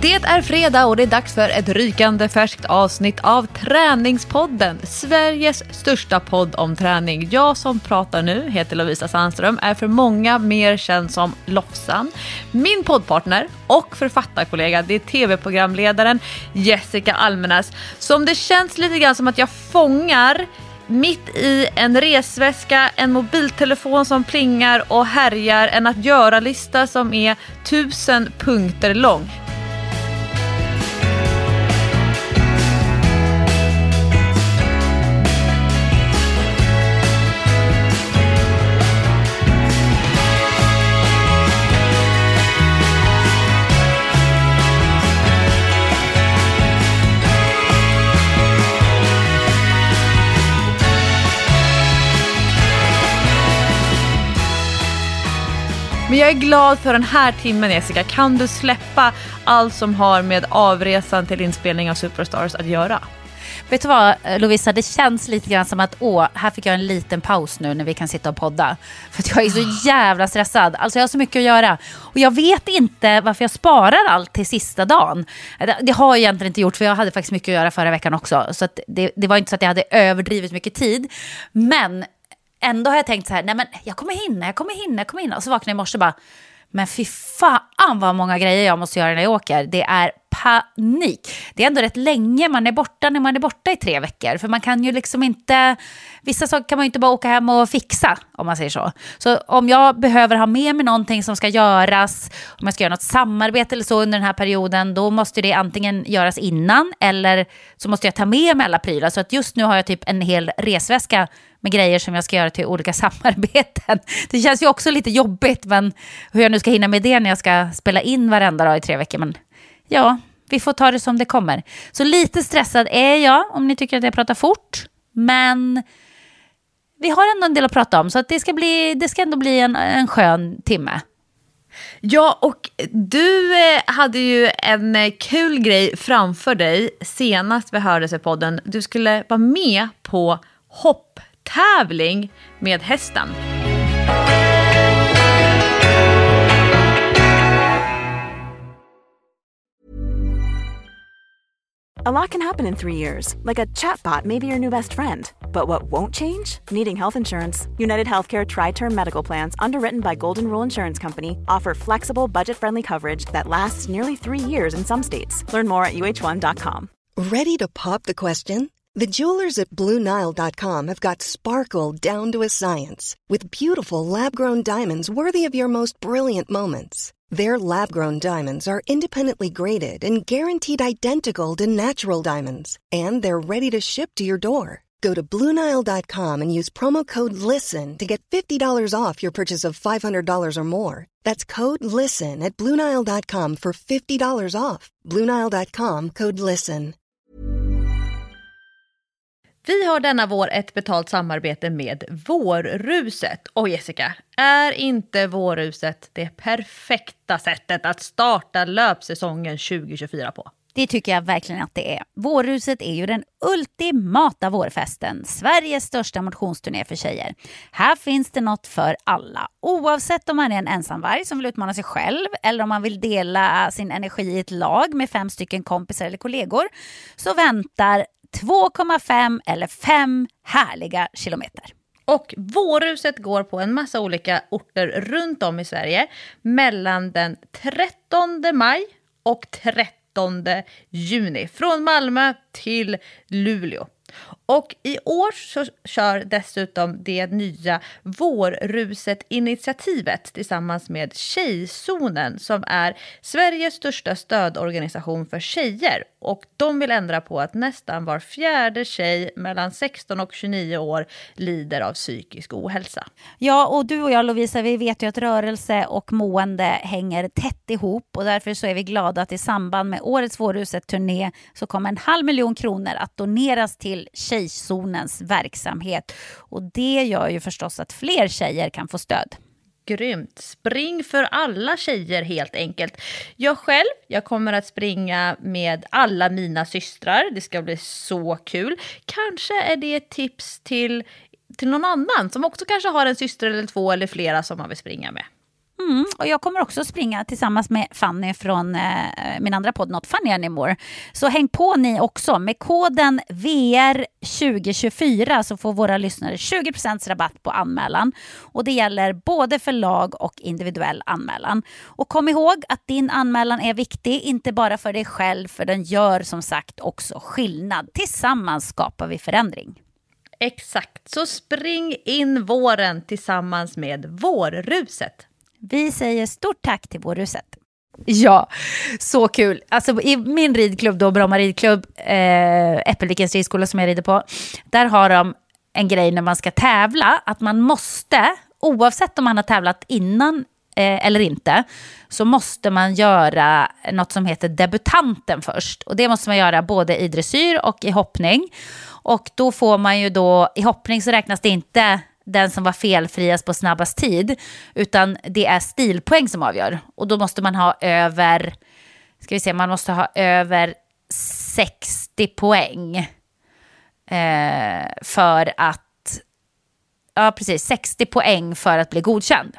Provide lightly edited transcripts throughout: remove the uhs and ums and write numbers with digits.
Det är fredag och det är dags för ett rykande färskt avsnitt av Träningspodden, Sveriges största podd om träning. Jag som pratar nu heter Lovisa Sandström, är för många mer känd som Lofsan. Min poddpartner och författarkollega, det är tv-programledaren Jessica Almenäs, som det känns lite grann som att jag fångar mitt i en resväska, en mobiltelefon som plingar och härjar, en att göra-lista som är 1000 punkter lång. Men jag är glad för den här timmen, Jessica. Kan du släppa allt som har med avresan till inspelning av Superstars att göra? Vet du vad, Lovisa, det känns lite grann som att här fick jag en liten paus nu när vi kan sitta och podda. För att jag är så jävla stressad. Alltså jag har så mycket att göra. Och jag vet inte varför jag sparar allt till sista dagen. Det har jag egentligen inte gjort, för jag hade faktiskt mycket att göra förra veckan också. Så att det var inte så att jag hade överdrivet mycket tid. Men ändå har jag tänkt så här, nej men jag kommer hinna. Och så vaknade jag i morse och bara, men fy fan vad många grejer jag måste göra när jag åker. Det är panik. Det är ändå rätt länge man är borta när man är borta i 3 veckor. För man kan ju liksom inte, vissa saker kan man ju inte bara åka hem och fixa, om man säger så. Så om jag behöver ha med mig någonting som ska göras, om jag ska göra något samarbete eller så under den här perioden, då måste det antingen göras innan eller så måste jag ta med mig alla prylar. Så att just nu har jag typ en hel resväska med grejer som jag ska göra till olika samarbeten. Det känns ju också lite jobbigt, men hur jag nu ska hinna med det när jag ska spela in varenda dag i 3 veckor. Men ja, vi får ta det som det kommer. Så lite stressad är jag, om ni tycker att jag pratar fort. Men vi har ändå en del att prata om, så att det ska ändå bli en skön timme. Ja, och du hade ju en kul grej framför dig senast vi hördes i podden. Du skulle vara med på hopptävling med hästen. A lot can happen in 3 years, like a chatbot may be your new best friend. But what won't change? Needing health insurance. United Healthcare Tri-Term Medical Plans, underwritten by Golden Rule Insurance Company, offer flexible, budget-friendly coverage that lasts nearly 3 years in some states. Learn more at uh1.com. Ready to pop the question? The jewelers at BlueNile.com have got sparkle down to a science with beautiful lab-grown diamonds worthy of your most brilliant moments. Their lab-grown diamonds are independently graded and guaranteed identical to natural diamonds. And they're ready to ship to your door. Go to BlueNile.com and use promo code LISTEN to get $50 off your purchase of $500 or more. That's code LISTEN at BlueNile.com for $50 off. BlueNile.com, code LISTEN. Vi har denna vår ett betalt samarbete med Vårruset. Och Jessica, är inte Vårruset det perfekta sättet att starta löpsäsongen 2024 på? Det tycker jag verkligen att det är. Vårruset är ju den ultimata vårfesten. Sveriges största motionsturné för tjejer. Här finns det något för alla. Oavsett om man är en ensamvarg som vill utmana sig själv eller om man vill dela sin energi i ett lag med 5 stycken kompisar eller kollegor, så väntar 2,5 eller 5 härliga kilometer. Och Vårruset går på en massa olika orter runt om i Sverige mellan den 13 maj och 13 juni. Från Malmö till Luleå. Och i år så kör dessutom det nya Vårruset-initiativet tillsammans med Tjejzonen, som är Sveriges största stödorganisation för tjejer. Och de vill ändra på att nästan var 4:e tjej mellan 16 och 29 år lider av psykisk ohälsa. Ja, och du och jag, Lovisa, vi vet ju att rörelse och mående hänger tätt ihop. Och därför så är vi glada att i samband med årets Vårruset-turné så kommer 500 000 kronor att doneras till Tjejzonens verksamhet. Och det gör ju förstås att fler tjejer kan få stöd. Grymt. Spring för alla tjejer helt enkelt. Jag kommer att springa med alla mina systrar. Det ska bli så kul. Kanske är det ett tips till någon annan som också kanske har en syster eller 2 eller flera som man vill springa med. Och jag kommer också springa tillsammans med Fanny från min andra podd Not Funny Anymore. Så häng på ni också. Med koden VR2024 så får våra lyssnare 20% rabatt på anmälan. Och det gäller både för lag och individuell anmälan. Och kom ihåg att din anmälan är viktig, inte bara för dig själv, för den gör som sagt också skillnad. Tillsammans skapar vi förändring. Exakt, så spring in våren tillsammans med Vårruset. Vi säger stort tack till Vårruset. Ja, så kul. Alltså i min ridklubb då, Bromma ridklubb, Äppelvikens ridskola som jag rider på, där har de en grej när man ska tävla, att man måste, oavsett om man har tävlat innan eller inte, så måste man göra något som heter debutanten först. Och det måste man göra både i dressyr och i hoppning. Och då får man ju då, i hoppning så räknas det inte den som var felfriast på snabbast tid, utan det är stilpoäng som avgör. Och då måste man ha över, man måste ha över 60 poäng för att, ja precis, 60 poäng för att bli godkänd.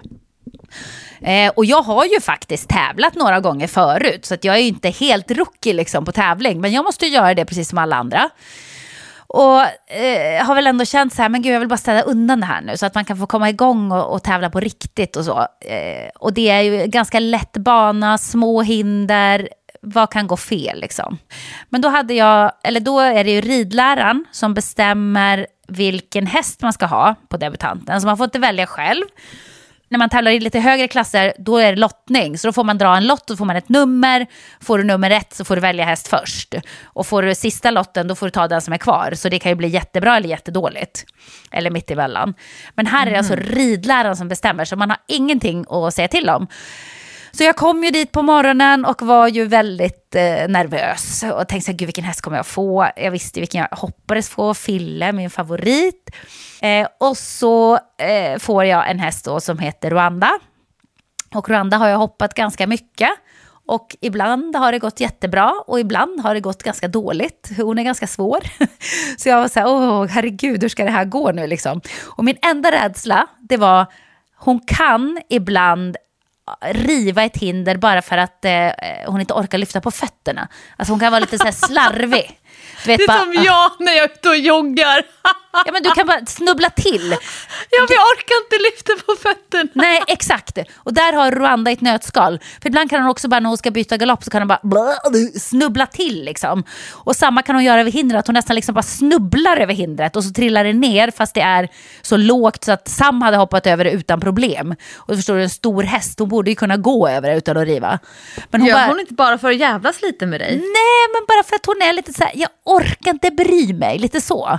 Och jag har ju faktiskt tävlat några gånger förut, så att jag är ju inte helt rookie liksom på tävling, men jag måste ju göra det precis som alla andra. Och har väl ändå känt så här, men gud, jag vill bara ställa undan det här nu så att man kan få komma igång och tävla på riktigt och så. Och det är ju ganska lätt bana, små hinder, vad kan gå fel liksom. Men då då är det ju ridläraren som bestämmer vilken häst man ska ha på debutanten. Så man får inte välja själv. När man tävlar i lite högre klasser, då är det lottning. Så då får man dra en lott och får man ett nummer. Får du nummer 1 så får du välja häst först. Och får du sista lotten, då får du ta den som är kvar. Så det kan ju bli jättebra eller jättedåligt. Eller mitt emellan. Men här är det alltså ridläraren som bestämmer. Så man har ingenting att säga till om. Så jag kom ju dit på morgonen och var ju väldigt nervös. Och tänkte så här, gud vilken häst kommer jag få? Jag visste vilken jag hoppades få. Fille, min favorit. Och så får jag en häst då som heter Rwanda. Och Rwanda har jag hoppat ganska mycket. Och ibland har det gått jättebra och ibland har det gått ganska dåligt. Hon är ganska svår. Så jag var så här, herregud, hur ska det här gå nu liksom? Och min enda rädsla, det var, hon kan ibland riva ett hinder bara för att hon inte orkar lyfta på fötterna. Alltså hon kan vara lite så här slarvig. Du vet, det är som jag när jag är ute och joggar. Ja, men du kan bara snubbla till. Jag orkar inte lyfta på fötterna. Nej, exakt. Och där har Rwanda ett nötskal. För ibland kan hon också bara, när hon ska byta galopp, så kan hon bara snubbla till liksom. Och samma kan hon göra över hindret. Hon nästan liksom bara snubblar över hindret och så trillar det ner, fast det är så lågt så att Sam hade hoppat över det utan problem. Och så förstår du, en stor häst, hon borde ju kunna gå över det utan att riva. Men hon hon inte bara för att jävlas lite med dig? Nej, men bara för att hon är lite så här, jag orkar inte bry mig, lite så.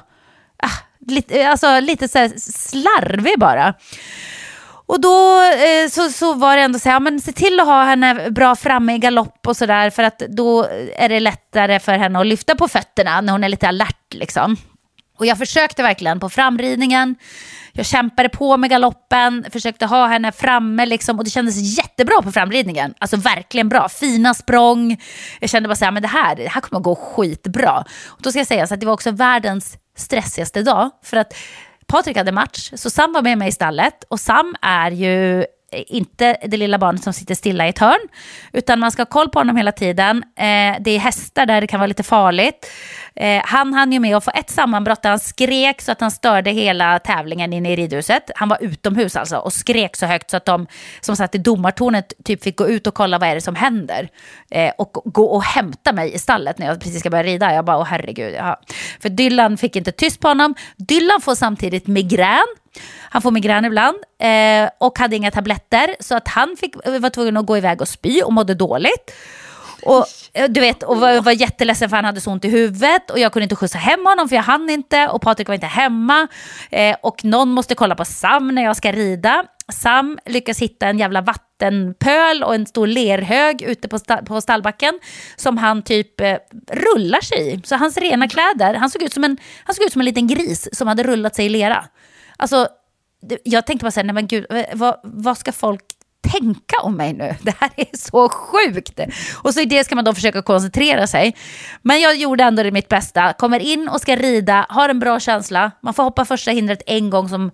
Lite så här slarvig bara. Och då så var det ändå så här, men se till att ha henne bra framme i galopp och sådär, för att då är det lättare för henne att lyfta på fötterna när hon är lite alert liksom. Och jag försökte verkligen på framridningen. Jag kämpade på med galoppen, försökte ha henne framme liksom, och det kändes jättebra på framridningen. Alltså verkligen bra, fina språng. Jag kände bara så här, men det här kommer att gå skitbra. Och då ska jag säga så att det var också världens stressigaste dag, för att Patrik hade match, så Sam var med mig i stallet, och Sam är ju inte det lilla barnet som sitter stilla i ett hörn, utan man ska ha koll på honom hela tiden. Det är hästar där det kan vara lite farligt. Han hann ju med att få ett sammanbrott där han skrek så att han störde hela tävlingen inne i ridhuset. Han var utomhus alltså och skrek så högt så att de som satt i domartornet typ fick gå ut och kolla vad är det som händer. Och gå och hämta mig i stallet när jag precis ska börja rida. Jag bara, herregud. Ja. För Dylan fick inte tyst på honom. Dylan får samtidigt migrän. Han får migrän ibland och hade inga tabletter, så att han var tvungen att gå iväg och spy och mådde dåligt. Och du vet, och var jätteledsen för han hade så ont i huvudet, och jag kunde inte skjutsa hem honom för jag hann inte, och Patrik var inte hemma, och någon måste kolla på Sam när jag ska rida. Sam lyckas hitta en jävla vattenpöl och en stor lerhög ute på stallbacken som han typ rullar sig i. Så hans rena kläder, han såg ut som en liten gris som hade rullat sig i lera. Alltså, jag tänkte bara säga, nej men gud, vad ska folk tänka om mig nu? Det här är så sjukt. Och så i det ska man då försöka koncentrera sig. Men jag gjorde ändå det mitt bästa. Kommer in och ska rida, har en bra känsla. Man får hoppa första hindret en gång som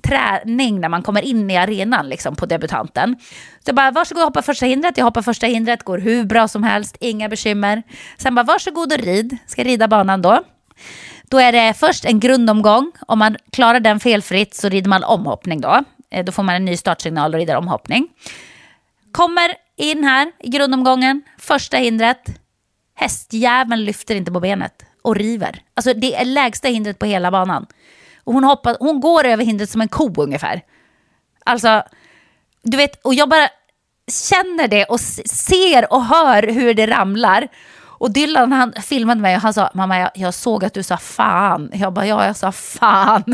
träning när man kommer in i arenan liksom, på debutanten. Så jag bara, varsågod hoppa första hindret. Jag hoppar första hindret, går hur bra som helst, inga bekymmer. Sen bara, varsågod och rid. Ska rida banan då. Då är det först en grundomgång. Om man klarar den felfritt så rider man omhoppning då. Då får man en ny startsignal och rider omhoppning. Kommer in här i grundomgången, första hindret. Hästjäveln lyfter inte på benet och river. Alltså det är lägsta hindret på hela banan. Och hon går över hindret som en ko ungefär. Alltså, du vet, och jag bara känner det och ser och hör hur det ramlar. Och Dylan, han filmade mig och han sa, mamma, jag såg att du sa fan. Jag bara, ja, jag sa fan.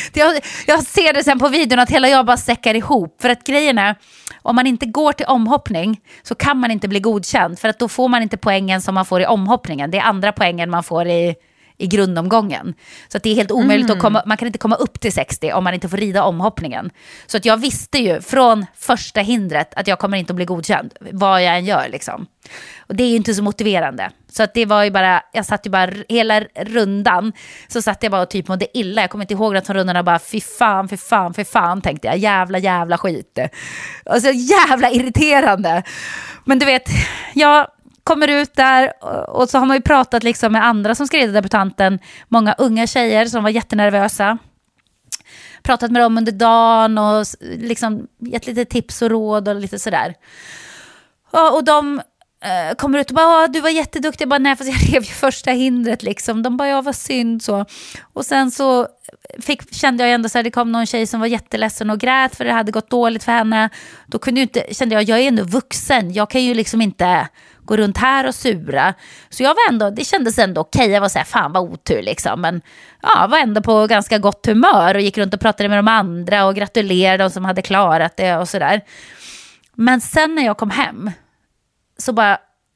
Jag ser det sen på videon att hela jag bara säckar ihop. För att grejen är, om man inte går till omhoppning så kan man inte bli godkänd. För att då får man inte poängen som man får i omhoppningen. Det är andra poängen man får i grundomgången. Så att det är helt omöjligt att man kan inte komma upp till 60 om man inte får rida omhoppningen. Så att jag visste ju från första hindret att jag kommer inte att bli godkänd vad jag än gör liksom. Och det är ju inte så motiverande. Så att det var ju bara, jag satt ju bara hela rundan så satt jag bara och typ mådde illa. Jag kommer inte ihåg att från rundorna bara fy fan tänkte jag. Jävla skit. Och så jävla irriterande. Men du vet, jag kommer ut där och så har man ju pratat liksom med andra som ska rida debutanten. Många unga tjejer som var jättenervösa. Pratat med dem under dagen och liksom gett lite tips och råd och lite sådär. Och de kommer ut och bara, du var jätteduktig. Jag bara, nej, fast jag rev ju första hindret liksom. De bara, ja, vad synd så. Och sen så kände jag ändå så här, det kom någon tjej som var jätteledsen och grät för det hade gått dåligt för henne. Då kände jag är ändå vuxen. Jag kan ju liksom inte gå runt här och sura. Så jag var ändå, det kändes ändå okej. Jag var så här, fan vad otur liksom. Men ja, var ändå på ganska gott humör och gick runt och pratade med de andra och gratulerade de som hade klarat det och sådär. Men sen när jag kom hem så bara,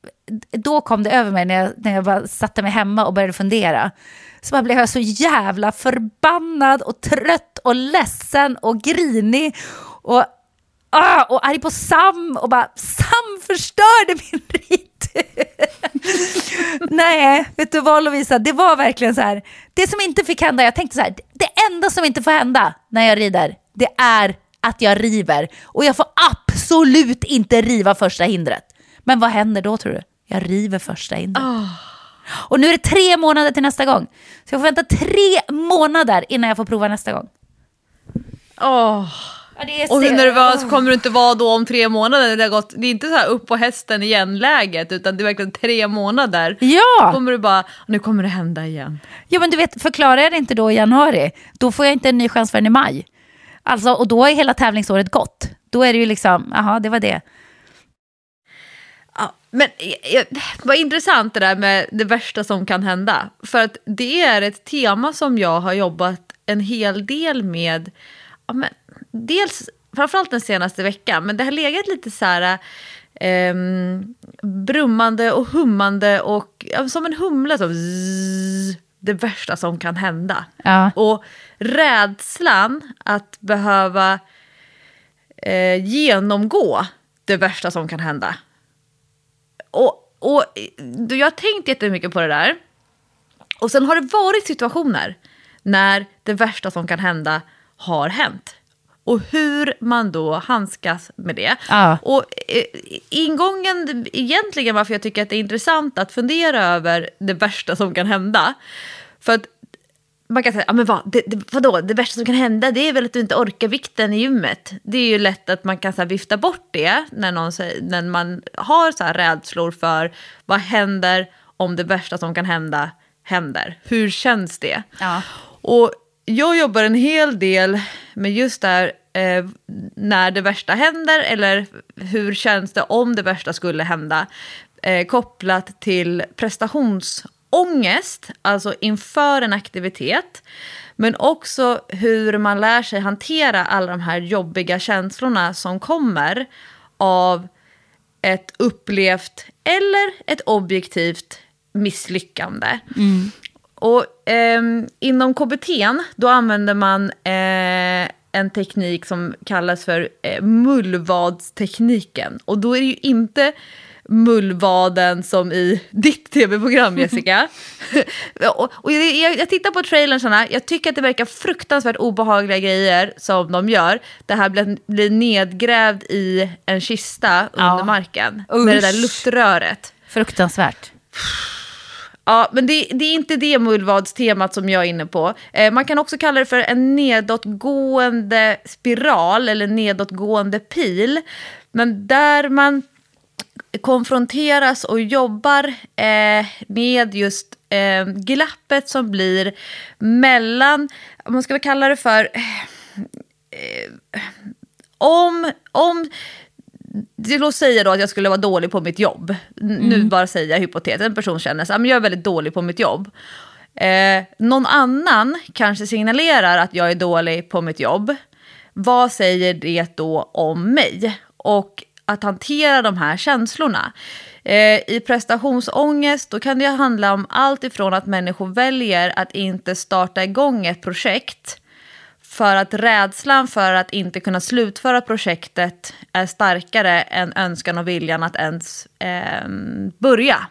då kom det över mig när jag bara satte mig hemma och började fundera. Så bara blev jag så jävla förbannad och trött och ledsen och grinig och arg på Sam och bara, Sam förstörde min rit. Nej, vet du vad Lovisa, det var verkligen så här, det som inte fick hända, jag tänkte så här, det enda som inte får hända när jag rider, det är att jag river. Och jag får absolut inte riva första hindret. Men vad händer då tror du? Jag river första hindret. Och nu är det 3 månader till nästa gång. Så jag får vänta 3 månader innan jag får prova nästa gång. Ja, och hur nervös kommer du inte vara då om 3 månader? Det är inte så här upp på hästen igen läget, utan det är verkligen 3 månader. Ja! Kommer du bara, nu kommer det hända igen. Ja, men du vet, förklarar jag det inte då i januari, då får jag inte en ny chans förrän i maj. Alltså, och då är hela tävlingsåret gått. Då är det ju liksom, jaha, det var det. Ja, men vad intressant det där med det värsta som kan hända. För att det är ett tema som jag har jobbat en hel del med. Ja, men dels, framförallt den senaste veckan. Men det har legat lite så här brummande och hummande. Och som en humla så zzz, det värsta som kan hända. Ja. Och rädslan att behöva genomgå det värsta som kan hända. Och jag har tänkt jättemycket på det där. Och sen har det varit situationer när det värsta som kan hända har hänt. Och hur man då handskas med det. Ja. Och ingången egentligen varför jag tycker att det är intressant att fundera över det värsta som kan hända. För att man kan säga, ja men vadå? Det värsta som kan hända, det är väl att du inte orkar vikten i gymmet. Det är ju lätt att man kan så här vifta bort det när man har så här rädslor för vad händer om det värsta som kan hända händer. Hur känns det? Ja. Och jag jobbar en hel del med just där när det värsta händer eller hur känns det om det värsta skulle hända kopplat till prestationsångest, alltså inför en aktivitet, men också hur man lär sig hantera alla de här jobbiga känslorna som kommer av ett upplevt eller ett objektivt misslyckande. Mm. Och inom KBT då använder man en teknik som kallas för mullvadstekniken. Och då är det ju inte mullvaden som i ditt tv-program, Jessica. och jag tittar på trailern såna, jag tycker att det verkar fruktansvärt obehagliga grejer som de gör. Det här blir nedgrävd i en kista under marken. Med det där luftröret. Fruktansvärt. Ja, men det är inte det mullvadstemat som jag är inne på. Man kan också kalla det för en nedåtgående spiral eller nedåtgående pil. Men där man konfronteras och jobbar med just glappet som blir mellan, man ska väl kalla det för om låt säga då att jag skulle vara dålig på mitt jobb. Nu bara säger jag hypotetiskt. En person känner sig, jag är väldigt dålig på mitt jobb. Någon annan kanske signalerar att jag är dålig på mitt jobb. Vad säger det då om mig? Och att hantera de här känslorna. I prestationsångest då kan det handla om allt ifrån att människor väljer att inte starta igång ett projekt för att rädslan för att inte kunna slutföra projektet är starkare än önskan och viljan att ens börja.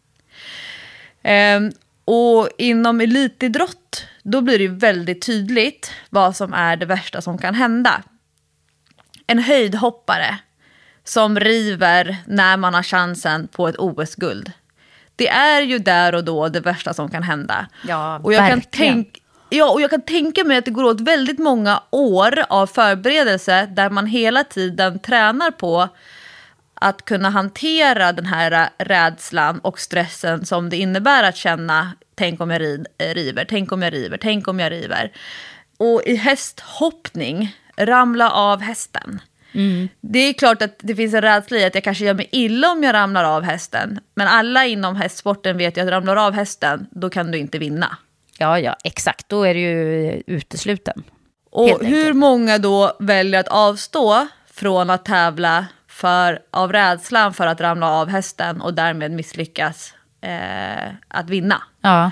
Och inom elitidrott då blir det väldigt tydligt vad som är det värsta som kan hända. En höjdhoppare som river när man har chansen på ett OS-guld. Det är ju där och då det värsta som kan hända. Ja, och jag verkligen. och jag kan tänka mig att det går åt väldigt många år av förberedelse där man hela tiden tränar på att kunna hantera den här rädslan och stressen som det innebär att känna tänk om jag river, tänk om jag river, tänk om jag river. Och i hästhoppning, ramla av hästen. Det är klart att det finns en rädsla i att jag kanske gör mig illa om jag ramlar av hästen. Men alla inom hästsporten vet ju att ramlar av hästen, då kan du inte vinna. Ja, exakt. Då är det ju utesluten. Och hur många då väljer att avstå från att tävla av rädslan för att ramla av hästen och därmed misslyckas att vinna? Ja.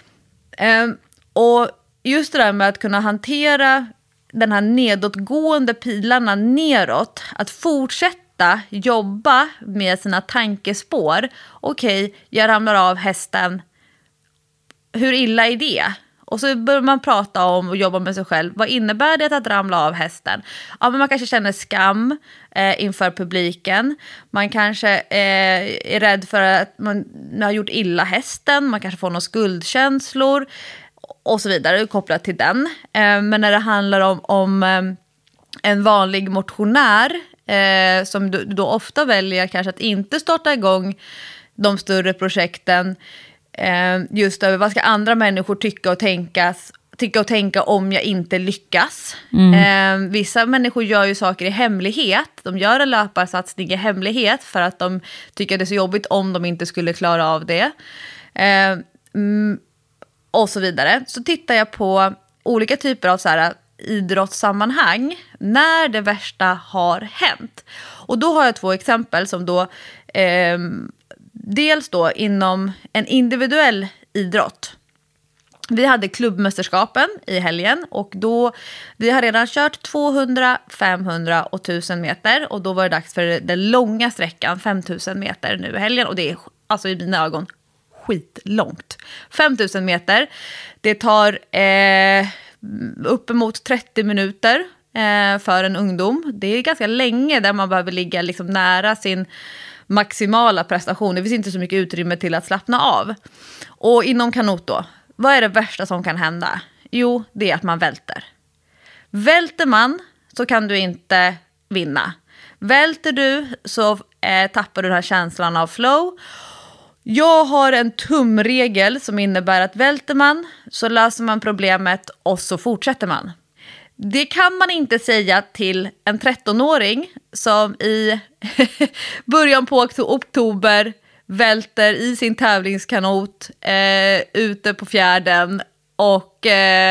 Och just det där med att kunna hantera den här nedåtgående pilarna neråt, att fortsätta jobba med sina tankespår. Okej, jag ramlar av hästen. Hur illa är det? Och så börjar man prata om och jobba med sig själv. Vad innebär det att ramla av hästen? Ja, men man kanske känner skam inför publiken. Man kanske är rädd för att man har gjort illa hästen. Man kanske får några skuldkänslor och så vidare kopplat till den. Men när det handlar om en vanlig motionär som du då ofta väljer kanske att inte starta igång de större projekten just över vad ska andra människor tycka och tänka om jag inte lyckas. Vissa människor gör ju saker i hemlighet. De gör en löparsatsning i hemlighet för att de tycker det är så jobbigt om de inte skulle klara av det. Och så vidare. Så tittar jag på olika typer av så här idrottssammanhang när det värsta har hänt. Och då har jag 2 exempel som då dels då inom en individuell idrott. Vi hade klubbmästerskapen i helgen och då vi har redan kört 200, 500 och 1000 meter och då var det dags för den långa sträckan 5000 meter nu i helgen och det är alltså i mina ögon skitlångt. 5000 meter, det tar uppemot 30 minuter för en ungdom. Det är ganska länge där man behöver ligga liksom nära sin maximala prestation. Det finns inte så mycket utrymme till att slappna av. Och inom kanot då, vad är det värsta som kan hända? Jo, det är att man välter. Välter man så kan du inte vinna. Välter du så tappar du den här känslan av flow. Jag har en tumregel som innebär att välter man så löser man problemet och så fortsätter man. Det kan man inte säga till en 13-åring som i början på oktober välter i sin tävlingskanot ute på fjärden och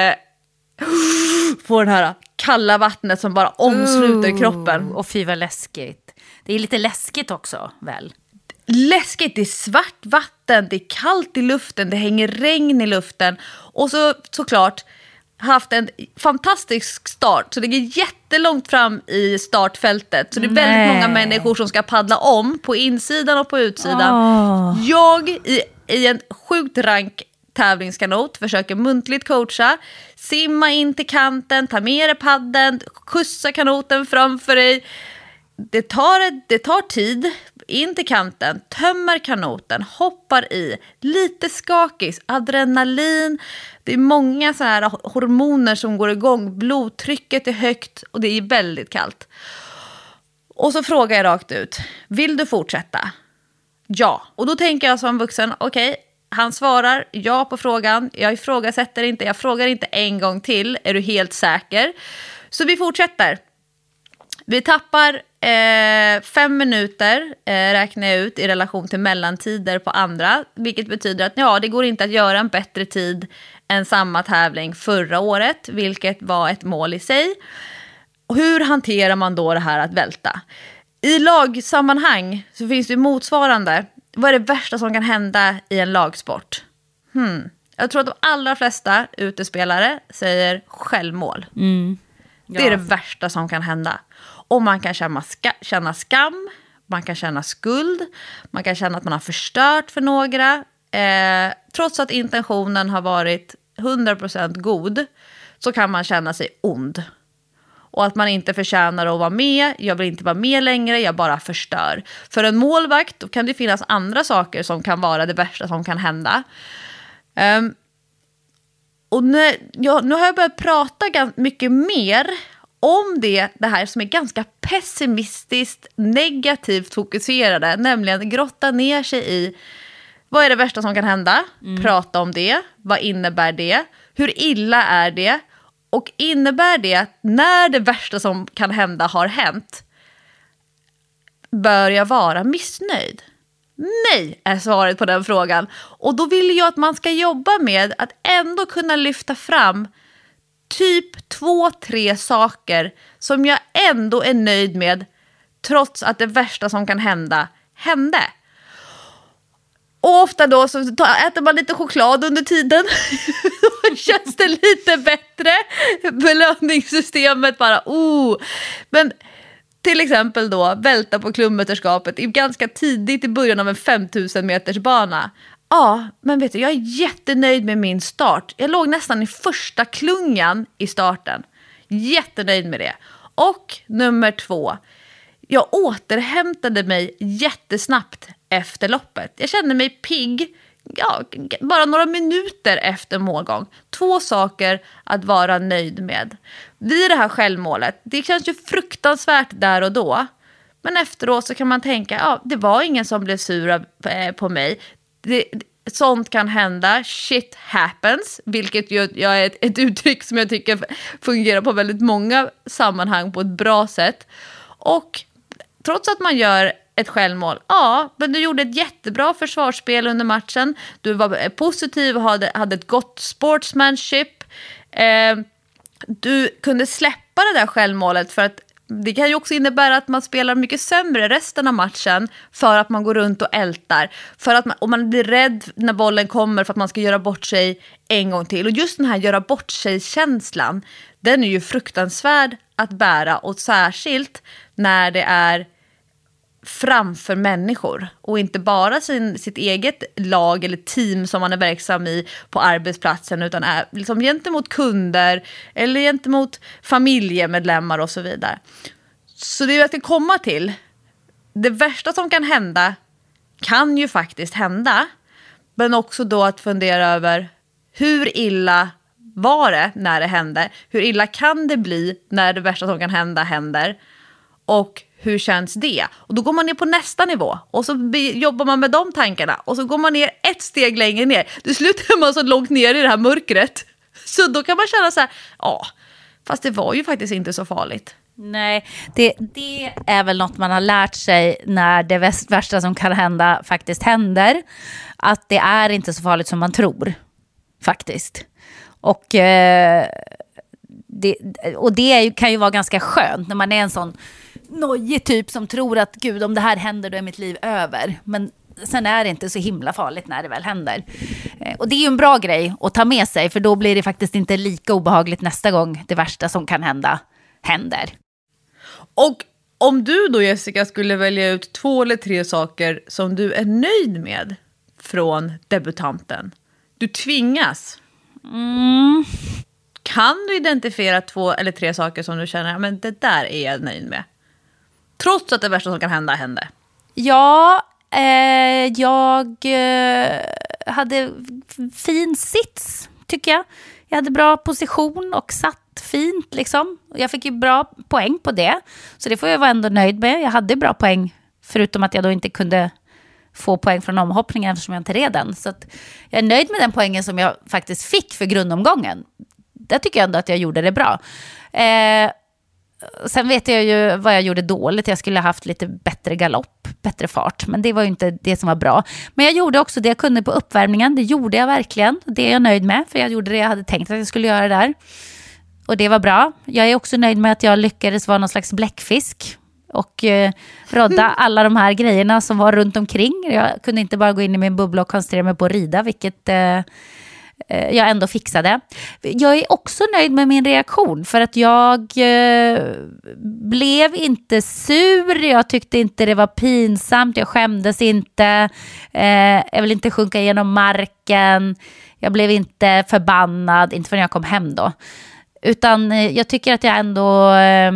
får det här kalla vattnet som bara omsluter kroppen. Och fy vad läskigt. Det är lite läskigt också, väl? Läskigt, det är svart vatten, det är kallt i luften, det hänger regn i luften. Och såklart, haft en fantastisk start. Så det ligger jättelångt fram i startfältet. Så det är väldigt många människor som ska paddla om på insidan och på utsidan. Jag i en sjukt rank tävlingskanot försöker muntligt coacha, simma in till kanten, ta med dig paddeln, skjutsa kanoten framför dig. Det tar tid in till kanten, tömmer kanoten, hoppar i, lite skakis, adrenalin. Det är många så här hormoner som går igång, blodtrycket är högt och det är väldigt kallt. Och så frågar jag rakt ut, vill du fortsätta? Ja, och då tänker jag som vuxen, okej, han svarar ja på frågan. Jag ifrågasätter inte, jag frågar inte en gång till. Är du helt säker? Så vi fortsätter. Vi tappar 5 minuter, räknar jag ut, i relation till mellantider på andra. Vilket betyder att det går inte att göra en bättre tid än samma tävling förra året. Vilket var ett mål i sig. Och hur hanterar man då det här att välta? I lagsammanhang så finns det motsvarande. Vad är det värsta som kan hända i en lagsport? Jag tror att de allra flesta utespelare säger självmål. Det är det värsta som kan hända. Och man kan känna skam, man kan känna skuld, man kan känna att man har förstört för några. Trots att intentionen har varit 100% god så kan man känna sig ond. Och att man inte förtjänar att vara med. Jag vill inte vara med längre, jag bara förstör. För en målvakt då kan det finnas andra saker som kan vara det värsta som kan hända. Och nu har jag börjat prata mycket mer om det här som är ganska pessimistiskt, negativt fokuserade. Nämligen grotta ner sig i vad är det värsta som kan hända. Prata om det. Vad innebär det? Hur illa är det? Och innebär det att när det värsta som kan hända har hänt, bör jag vara missnöjd? Nej, är svaret på den frågan. Och då vill jag att man ska jobba med att ändå kunna lyfta fram typ 2-3 saker som jag ändå är nöjd med, trots att det värsta som kan hända hände. Och ofta då så äter man lite choklad under tiden. Då känns det lite bättre. Belöningssystemet bara, Men till exempel då, välta på klubbmästerskapet ganska tidigt i början av en 5000 meters bana. Ja, men vet du, jag är jättenöjd med min start. Jag låg nästan i första klungan i starten. Jättenöjd med det. Och nummer 2. Jag återhämtade mig jättesnabbt efter loppet. Jag kände mig pigg bara några minuter efter målgång. 2 saker att vara nöjd med. Vid det här självmålet, det känns ju fruktansvärt där och då. Men efteråt så kan man tänka, det var ingen som blev sur på mig. Sånt kan hända, shit happens. Vilket är ett uttryck som jag tycker fungerar på väldigt många sammanhang på ett bra sätt. Och trots att man gör ett självmål, men du gjorde ett jättebra försvarsspel under matchen. Du var positiv och hade ett gott sportsmanship. Du kunde släppa det där självmålet, för att det kan ju också innebära att man spelar mycket sämre resten av matchen för att man går runt och ältar. Och man blir rädd när bollen kommer för att man ska göra bort sig en gång till. Och just den här göra bort sig-känslan, den är ju fruktansvärd att bära. Och särskilt när det är framför människor och inte bara sitt eget lag eller team som man är verksam i på arbetsplatsen, utan är liksom gentemot kunder eller gentemot familjemedlemmar och så vidare. Så det jag ska komma till, det värsta som kan hända kan ju faktiskt hända, men också då att fundera över hur illa var det när det hände, hur illa kan det bli när det värsta som kan hända händer, och hur känns det? Och då går man ner på nästa nivå. Och så jobbar man med de tankarna. Och så går man ner ett steg längre ner. Då slutar man så långt ner i det här mörkret. Så då kan man känna så här, fast det var ju faktiskt inte så farligt. Nej, det är väl något man har lärt sig när det värsta som kan hända faktiskt händer. Att det är inte så farligt som man tror, faktiskt. Och det kan ju vara ganska skönt när man är en sån nojig typ som tror att gud, om det här händer då är mitt liv över. Men sen är det inte så himla farligt när det väl händer. Och det är ju en bra grej att ta med sig, för då blir det faktiskt inte lika obehagligt nästa gång det värsta som kan hända händer. Och om du då, Jessica, skulle välja ut 2 eller 3 saker som du är nöjd med från debutanten. Du tvingas. Kan du identifiera 2 eller 3 saker som du känner, men det där är jag nöjd med? Trots att det värsta som kan hända hände. Ja, jag hade fin sits, tycker jag. Jag hade bra position och satt fint liksom. Jag fick ju bra poäng på det. Så det får jag vara ändå nöjd med. Jag hade bra poäng, förutom att jag då inte kunde få poäng från omhoppningen eftersom jag inte red den. Så att jag är nöjd med den poängen som jag faktiskt fick för grundomgången. Där tycker jag ändå att jag gjorde det bra. Sen vet jag ju vad jag gjorde dåligt. Jag skulle ha haft lite bättre galopp, bättre fart. Men det var ju inte det som var bra. Men jag gjorde också det jag kunde på uppvärmningen. Det gjorde jag verkligen. Det är jag nöjd med. För jag gjorde det jag hade tänkt att jag skulle göra där. Och det var bra. Jag är också nöjd med att jag lyckades vara någon slags bläckfisk. Och rodda alla de här grejerna som var runt omkring. Jag kunde inte bara gå in i min bubbla och koncentrera mig på att rida. Vilket jag ändå fixade. Jag är också nöjd med min reaktion. För att jag blev inte sur. Jag tyckte inte det var pinsamt. Jag skämdes inte. Jag vill inte sjunka igenom marken. Jag blev inte förbannad. Inte förrän jag kom hem då. Utan jag tycker att jag ändå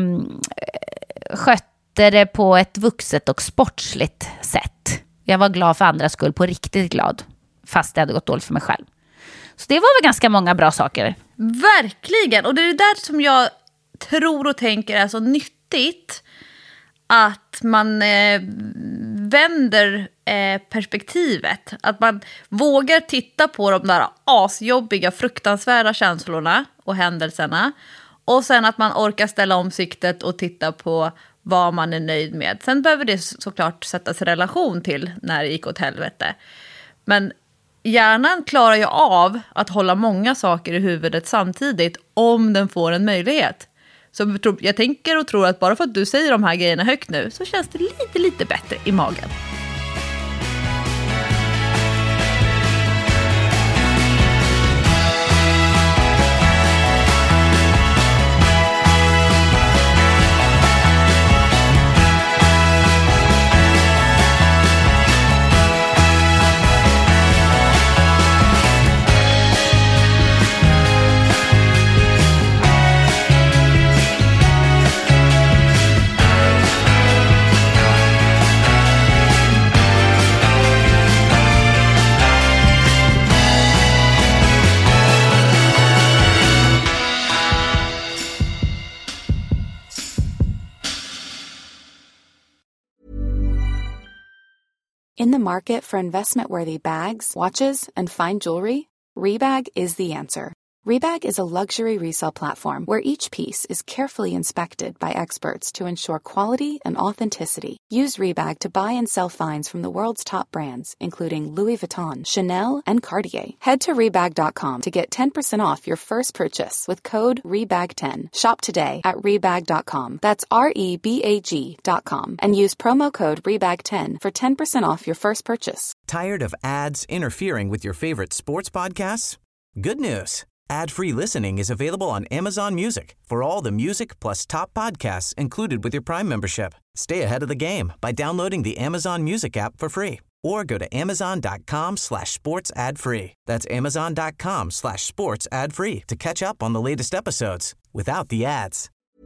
skötte det på ett vuxet och sportsligt sätt. Jag var glad för andras skull, på riktigt glad. Fast det hade gått dåligt för mig själv. Så det var väl ganska många bra saker. Verkligen, och det är det där som jag tror och tänker är så nyttigt. Att man vänder perspektivet. Att man vågar titta på de där asjobbiga, fruktansvärda känslorna och händelserna. Och sen att man orkar ställa om siktet och titta på vad man är nöjd med. Sen behöver det såklart sättas i relation till när det gick åt helvete. Men hjärnan klarar ju av att hålla många saker i huvudet samtidigt om den får en möjlighet. Så jag tänker och tror att bara för att du säger de här grejerna högt nu så känns det lite bättre i magen. In the market for investment-worthy bags, watches, and fine jewelry, Rebag is the answer. Rebag is a luxury resale platform where each piece is carefully inspected by experts to ensure quality and authenticity. Use Rebag to buy and sell finds from the world's top brands, including Louis Vuitton, Chanel, and Cartier. Head to Rebag.com to get 10% off your first purchase with code REBAG10. Shop today at Rebag.com. That's REBAG.com. And use promo code REBAG10 for 10% off your first purchase. Tired of ads interfering with your favorite sports podcasts? Good news. Ad-free listening is available on Amazon Music for all the music plus top podcasts included with your Prime membership. Stay ahead of the game by downloading the Amazon Music app for free or go to amazon.com/sports ad free. That's amazon.com/sports ad free to catch up on the latest episodes without the ads.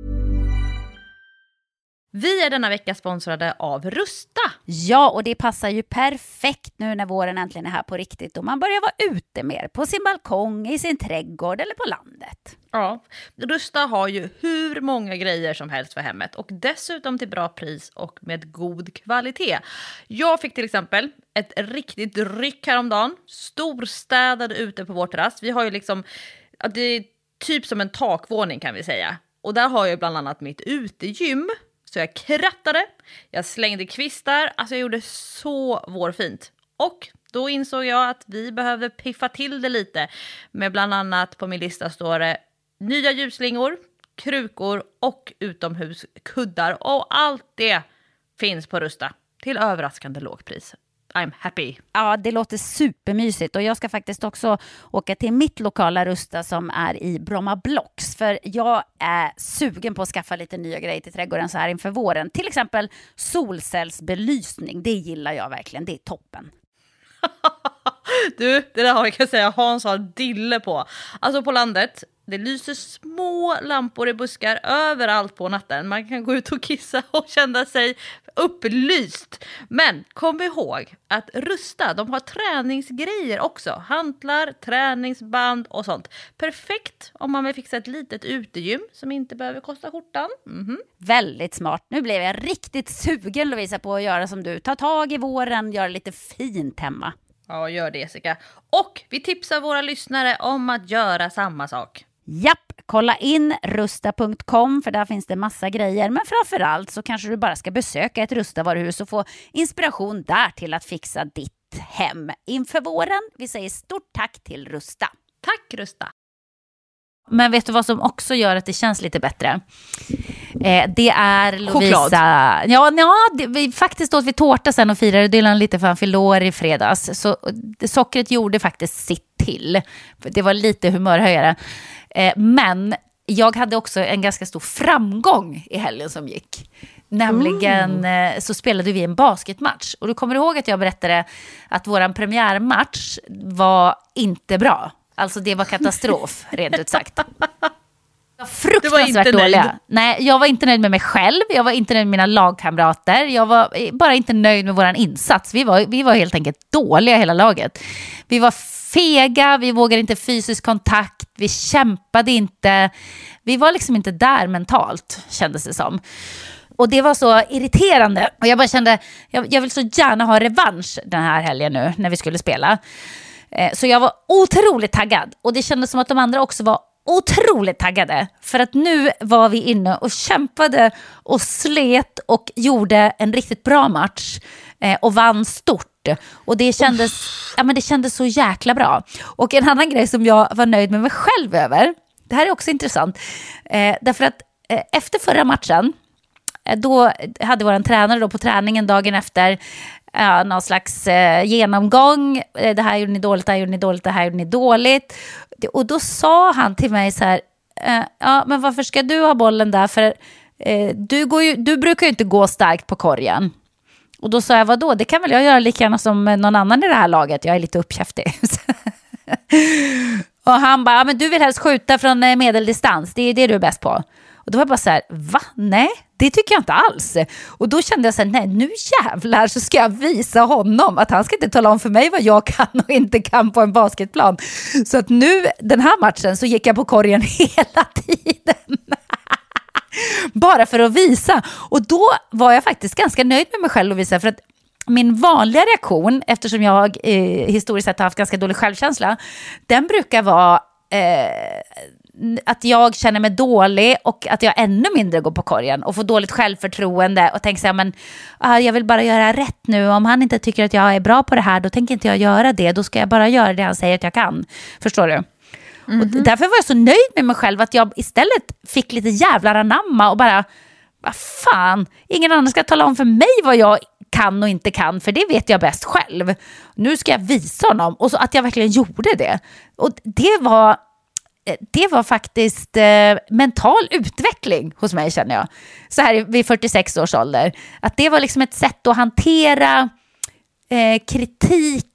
Vi är denna vecka sponsrade av Rusta. Ja, och det passar ju perfekt nu när våren äntligen är här på riktigt och man börjar vara ute mer på sin balkong, i sin trädgård eller på landet. Ja, Rusta har ju hur många grejer som helst för hemmet och dessutom till bra pris och med god kvalitet. Jag fick till exempel ett riktigt ryck häromdagen, storstädade ute på vår terrass. Vi har ju liksom, det är typ som en takvåning kan vi säga. Och där har jag bland annat mitt utegym. Så jag krattade, jag slängde kvistar, alltså jag gjorde så vårfint. Och då insåg jag att vi behövde piffa till det lite. Med bland annat på min lista står det nya ljusslingor, krukor och utomhuskuddar. Och allt det finns på Rusta till överraskande lågpris. I'm happy. Ja, det låter supermysigt och jag ska faktiskt också åka till mitt lokala Rusta som är i Bromma Blocks, för jag är sugen på att skaffa lite nya grejer till trädgården så här inför våren. Till exempel solcellsbelysning, det gillar jag verkligen, det är toppen. Du, det där har jag kan säga Hans har dille på. Alltså på landet, det lyser små lampor i buskar överallt på natten. Man kan gå ut och kissa och känna sig upplyst. Men kom ihåg att Rusta, de har träningsgrejer också. Hantlar, träningsband och sånt. Perfekt om man vill fixa ett litet utegym som inte behöver kosta skjortan. Väldigt smart. Nu blev jag riktigt sugen, Lovisa, på att göra som du. Ta tag i våren, göra lite fint hemma. Ja, gör det, Jessica. Och vi tipsar våra lyssnare om att göra samma sak. Japp, kolla in rusta.com för där finns det massa grejer. Men framförallt så kanske du bara ska besöka ett Rusta-varuhus och få inspiration där till att fixa ditt hem inför våren. Vi säger stort tack till Rusta. Tack Rusta! Men vet du vad som också gör att det känns lite bättre? Det är Lovisa. Choklad. Vi faktiskt åt vi tårta sen och firade Dylan lite för han fyllde år i fredags. Så sockret gjorde faktiskt sitt till. Det var lite humörhöjare. Men jag hade också en ganska stor framgång i helgen som gick. Nämligen så spelade vi en basketmatch. Och du kommer ihåg att jag berättade att våran premiärmatch var inte bra. Alltså det var katastrof, rent ut sagt. Jag var fruktansvärt dålig. Nej, jag var inte nöjd med mig själv. Jag var inte nöjd med mina lagkamrater. Jag var bara inte nöjd med våran insats. Vi var helt enkelt dåliga hela laget. Vi var fega, vi vågade inte fysisk kontakt. Vi kämpade inte. Vi var liksom inte där mentalt, kändes det som. Och det var så irriterande. Och jag bara kände, jag vill så gärna ha revansch den här helgen nu när vi skulle spela. Så jag var otroligt taggad. Och det kändes som att de andra också var otroligt taggade. För att nu var vi inne och kämpade och slet och gjorde en riktigt bra match. Och vann stort. Och det kändes så jäkla bra. Och en annan grej som jag var nöjd med mig själv över. Det här är också intressant. Därför att efter förra matchen. Då hade vår tränare då på träningen dagen efter någon slags genomgång. Det här gjorde ni dåligt, det här gjorde ni dåligt, det här gjorde ni dåligt. Och då sa han till mig så här, men varför ska du ha bollen där? För du brukar ju inte gå starkt på korgen. Och då sa jag, vadå? Det kan väl jag göra lika gärna som någon annan i det här laget. Jag är lite uppkäftig. Och han bara, men du vill helst skjuta från medeldistans. Det är det du är bäst på. Och då var jag bara så här, va? Nej, det tycker jag inte alls. Och då kände jag så här, nej, nu jävlar så ska jag visa honom att han ska inte tala om för mig vad jag kan och inte kan på en basketplan. Så att nu, den här matchen, så gick jag på korgen hela tiden. Bara för att visa. Och då var jag faktiskt ganska nöjd med mig själv att visa, för att min vanliga reaktion, eftersom jag historiskt sett har haft ganska dålig självkänsla, den brukar vara att jag känner mig dålig och att jag ännu mindre går på korgen och får dåligt självförtroende och tänker så här, men jag vill bara göra rätt nu. Om han inte tycker att jag är bra på det här, då tänker inte jag göra det. Då ska jag bara göra det han säger att jag kan. Förstår du? Mm-hmm. Och därför var jag så nöjd med mig själv att jag istället fick lite jävlar anamma och bara, vad fan, ingen annan ska tala om för mig vad jag kan och inte kan, för det vet jag bäst själv. Nu ska jag visa honom, och så att jag verkligen gjorde det. Och det var faktiskt mental utveckling hos mig, känner jag. Så här vid 46 års ålder. Att det var liksom ett sätt att hantera kritik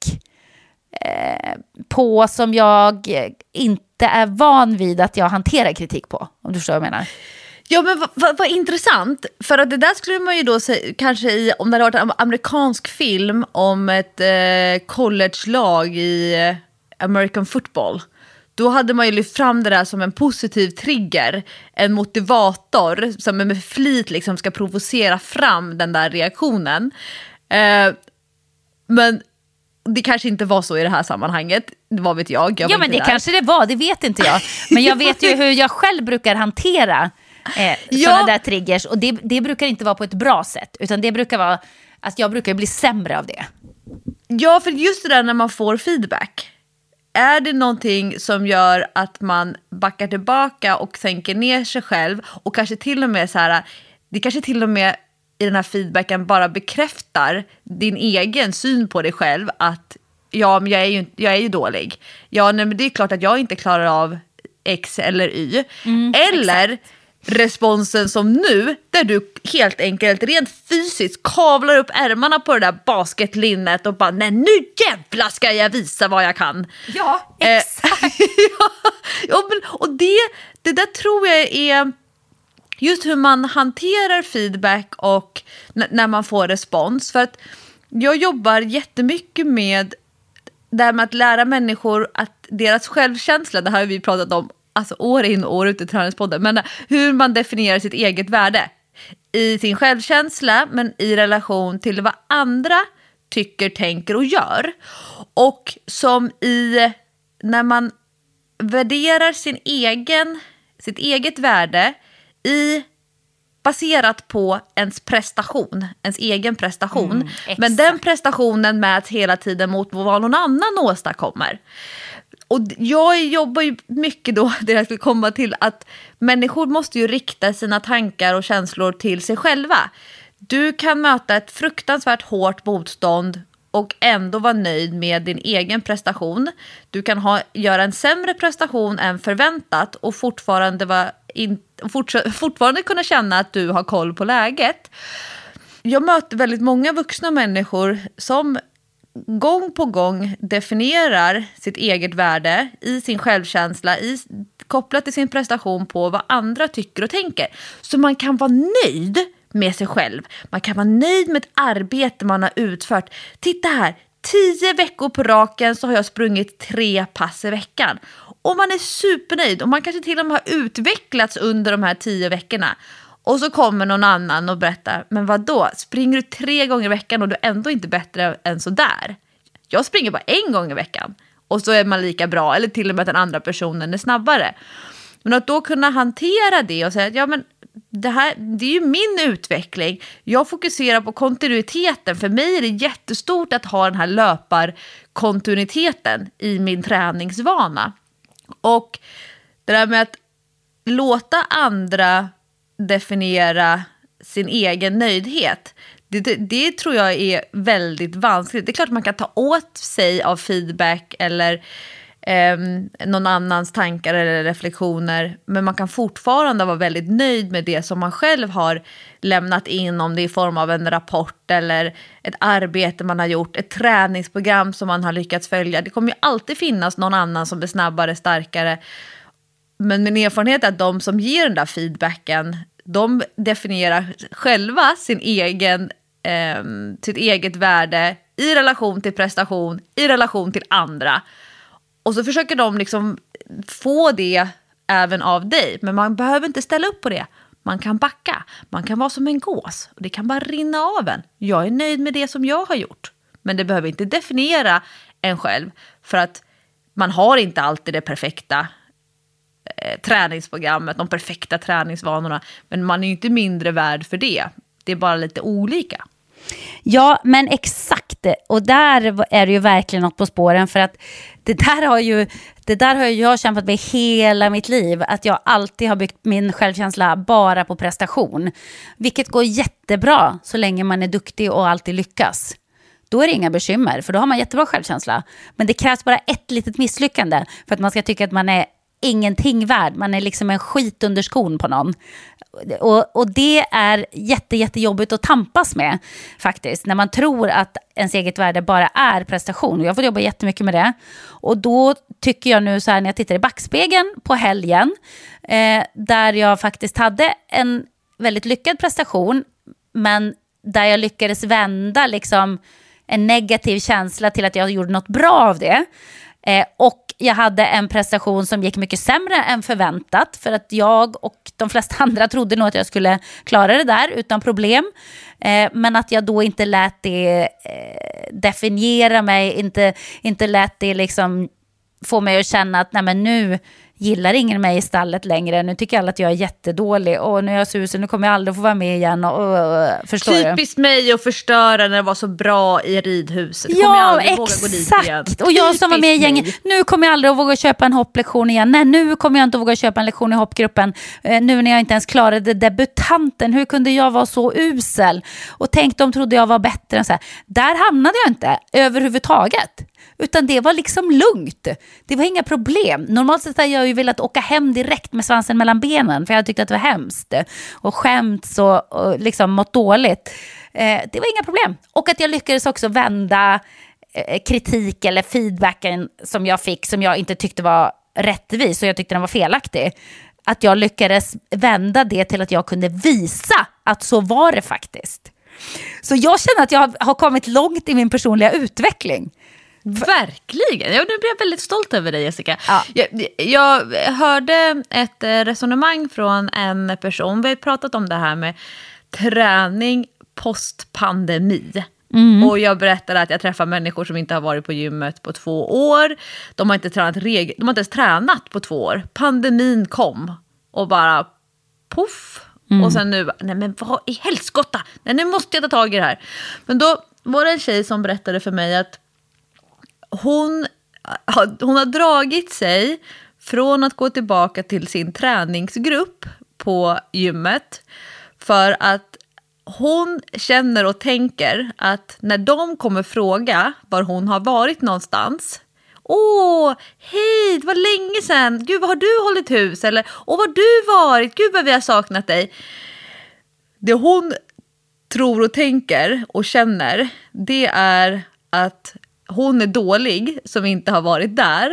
på som jag inte är van vid att jag hanterar kritik på. Om du förstår vad jag menar. Ja, men vad intressant. För att det där skulle man ju då säga, kanske om det hade varit en amerikansk film om ett college-lag i American football. Då hade man ju lyft fram det där som en positiv trigger. En motivator som med flit liksom ska provocera fram den där reaktionen. Men det kanske inte var så i det här sammanhanget. Vad vet jag? Ja, men det kanske det var. Det vet inte jag. Men jag vet ju hur jag själv brukar hantera sådana där triggers. Och det brukar inte vara på ett bra sätt. Utan det brukar vara att jag brukar bli sämre av det. Ja, för just det där när man får feedback. Är det någonting som gör att man backar tillbaka och sänker ner sig själv och kanske till och med så här, det kanske till och med i den här feedbacken bara bekräftar din egen syn på dig själv, att ja, men jag är ju dålig. Ja, nej, men det är klart att jag inte klarar av X eller Y. Eller exakt. Responsen som nu, där du helt enkelt rent fysiskt kavlar upp ärmarna på det där basketlinnet och bara, nej, nu jävla ska jag visa vad jag kan. Ja, exakt. Och det där tror jag är just hur man hanterar feedback och när man får respons. För att jag jobbar jättemycket med det här med att lära människor att deras självkänsla, det här har vi pratat om alltså år in och år ut i Träningspodden, men hur man definierar sitt eget värde i sin självkänsla, men i relation till vad andra tycker, tänker och gör. Och som när man värderar sitt eget värde baserat på ens egen prestation. Men den prestationen mäts hela tiden mot vad någon annan åstadkommer. Och jag jobbar ju mycket då, det jag skulle komma till, att människor måste ju rikta sina tankar och känslor till sig själva. Du kan möta ett fruktansvärt hårt motstånd och ändå vara nöjd med din egen prestation. Du kan göra en sämre prestation än förväntat och fortfarande kunna känna att du har koll på läget. Jag möter väldigt många vuxna människor som gång på gång definierar sitt eget värde i sin självkänsla, kopplat till sin prestation på vad andra tycker och tänker. Så man kan vara nöjd med sig själv. Man kan vara nöjd med ett arbete man har utfört. Titta här, 10 veckor på raken så har jag sprungit 3 pass i veckan. Och man är supernöjd och man kanske till och med har utvecklats under de här 10 veckorna. Och så kommer någon annan och berättar, men vad då? Springer du 3 gånger i veckan och du är ändå inte bättre än så där? Jag springer bara 1 gång i veckan och så är man lika bra, eller till och med att den andra personen är snabbare. Men att då kunna hantera det och säga att ja, men det är ju min utveckling. Jag fokuserar på kontinuiteten. För mig är det jättestort att ha den här löparkontinuiteten i min träningsvana. Och det där med att låta andra definiera sin egen nöjdhet, det tror jag är väldigt vanskligt. Det är klart man kan ta åt sig av feedback eller någon annans tankar eller reflektioner, men man kan fortfarande vara väldigt nöjd med det som man själv har lämnat in, om det är i form av en rapport eller ett arbete man har gjort, ett träningsprogram som man har lyckats följa. Det kommer ju alltid finnas någon annan som är snabbare, starkare, men min erfarenhet är att de som ger den där feedbacken, de definierar själva sitt eget värde i relation till prestation, i relation till andra. Och så försöker de liksom få det även av dig. Men man behöver inte ställa upp på det. Man kan backa. Man kan vara som en gås. Och det kan bara rinna av en. Jag är nöjd med det som jag har gjort. Men det behöver inte definiera en själv. För att man har inte alltid det perfekta träningsprogrammet, de perfekta träningsvanorna. Men man är ju inte mindre värd för det. Det är bara lite olika. Ja, men exakt. Och där är det ju verkligen något på spåren, för att det där har jag kämpat med hela mitt liv, att jag alltid har byggt min självkänsla bara på prestation, vilket går jättebra så länge man är duktig och alltid lyckas. Då är det inga bekymmer, för då har man jättebra självkänsla. Men det krävs bara ett litet misslyckande för att man ska tycka att man är ingenting värd. Man är liksom en skit under skon på någon. Och det är jättejobbigt att tampas med faktiskt, när man tror att ens eget värde bara är prestation. Och jag får jobba jättemycket med det. Och då tycker jag nu så här, när jag tittar i backspegeln på helgen, där jag faktiskt hade en väldigt lyckad prestation, men där jag lyckades vända liksom en negativ känsla till att jag gjorde något bra av det. Och jag hade en prestation som gick mycket sämre än förväntat, för att jag och de flesta andra trodde nog att jag skulle klara det där utan problem. Men att jag då inte lät det definiera mig, inte lät det liksom få mig att känna att nej, men nu gillar ingen mig i stallet längre. Nu tycker alla att jag är jättedålig. Och nu är jag susen, nu kommer jag aldrig få vara med igen. Förstår du? Typiskt mig att förstöra när det var så bra i ridhuset. Kommer jag aldrig våga gå dit igen. Och jag som var med i gänget, nu kommer jag aldrig att våga köpa en hopplektion igen. Nej, nu kommer jag inte att våga köpa en lektion i hoppgruppen. Nu när jag inte ens klarade debutanten. Hur kunde jag vara så usel? Och tänk, de trodde jag var bättre än så här. Där hamnade jag inte överhuvudtaget. Utan det var liksom lugnt. Det var inga problem. Normalt sett har jag ju velat åka hem direkt med svansen mellan benen. För jag tyckte att det var hemskt. Och skämts och liksom mått dåligt. Det var inga problem. Och att jag lyckades också vända kritik eller feedbacken som jag fick. Som jag inte tyckte var rättvis. Och jag tyckte den var felaktig. Att jag lyckades vända det till att jag kunde visa att så var det faktiskt. Så jag känner att jag har kommit långt i min personliga utveckling. Verkligen. Nu blir jag väldigt stolt över dig, Jessica. Ja. Jag hörde ett resonemang från en person. Vi har pratat om det här med träning postpandemi. Och jag berättade att jag träffar människor som inte har varit på gymmet på 2 år. De har inte tränat de har inte ens tränat på 2 år. Pandemin kom och bara puff. Och sen nu, nej men vad i helskotta? Nej, nu måste jag ta tag i det här. Men då var det en tjej som berättade för mig att hon har dragit sig från att gå tillbaka till sin träningsgrupp på gymmet för att hon känner och tänker att när de kommer fråga var hon har varit någonstans. Hej, det var länge sedan. Gud, vad har du hållit hus? Eller, vad har du varit? Gud, vad vi har saknat dig. Det hon tror och tänker och känner, det är att hon är dålig som inte har varit där.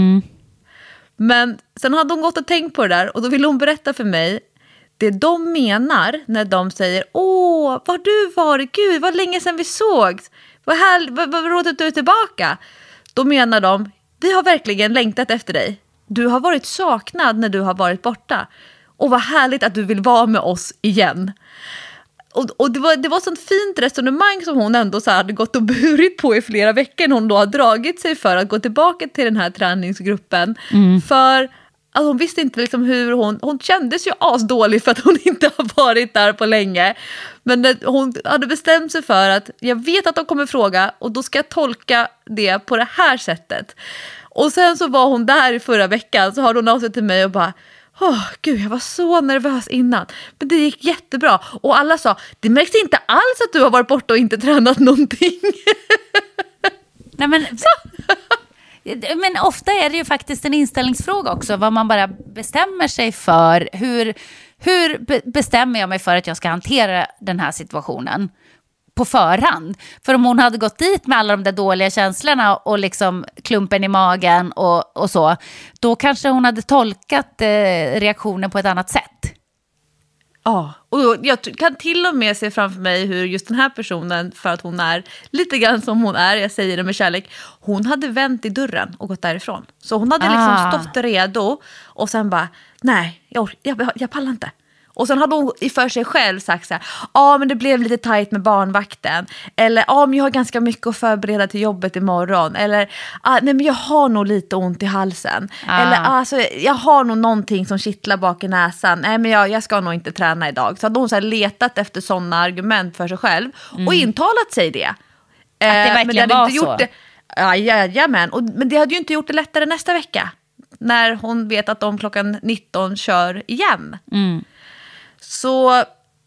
Men sen hade hon gått och tänkt på det där. Och då ville hon berätta för mig det de menar när de säger vad har du varit? Gud, vad länge sedan vi sågs. Vad roligt att du är tillbaka. Då menar de, vi har verkligen längtat efter dig. Du har varit saknad när du har varit borta. Och vad härligt att du vill vara med oss igen. Och det var sånt fint resonemang som hon ändå så hade gått och burit på i flera veckor. Hon då har dragit sig för att gå tillbaka till den här träningsgruppen. För att hon visste inte liksom hur hon kändes ju asdålig för att hon inte har varit där på länge. Men hon hade bestämt sig för att jag vet att de kommer fråga och då ska jag tolka det på det här sättet. Och sen så var hon där i förra veckan, så har hon av sig till mig och bara gud, jag var så nervös innan. Men det gick jättebra. Och alla sa, det märks inte alls att du har varit borta och inte tränat någonting. Nej, men ofta är det ju faktiskt en inställningsfråga också. Vad man bara bestämmer sig för. Hur bestämmer jag mig för att jag ska hantera den här situationen på förhand? För om hon hade gått dit med alla de där dåliga känslorna och liksom klumpen i magen och så, då kanske hon hade tolkat reaktionen på ett annat sätt. Ja, och jag kan till och med se framför mig hur just den här personen, för att hon är lite grann som hon är, jag säger det med kärlek, hon hade vänt i dörren och gått därifrån. Så hon hade liksom stått redo och sen bara, nej, jag pallar inte. Och sen hade hon för sig själv sagt så här, men det blev lite tajt med barnvakten. Eller, men jag har ganska mycket att förbereda till jobbet imorgon. Eller, nej men jag har nog lite ont i halsen. Eller, alltså, jag har nog någonting som kittlar bak i näsan. Nej men jag ska nog inte träna idag. Så hade hon så här letat efter sådana argument för sig själv. Och intalat sig det. Att det verkligen var så. Gjort det. Jajamän. Men det hade ju inte gjort det lättare nästa vecka. När hon vet att de klockan 19 kör igen. Så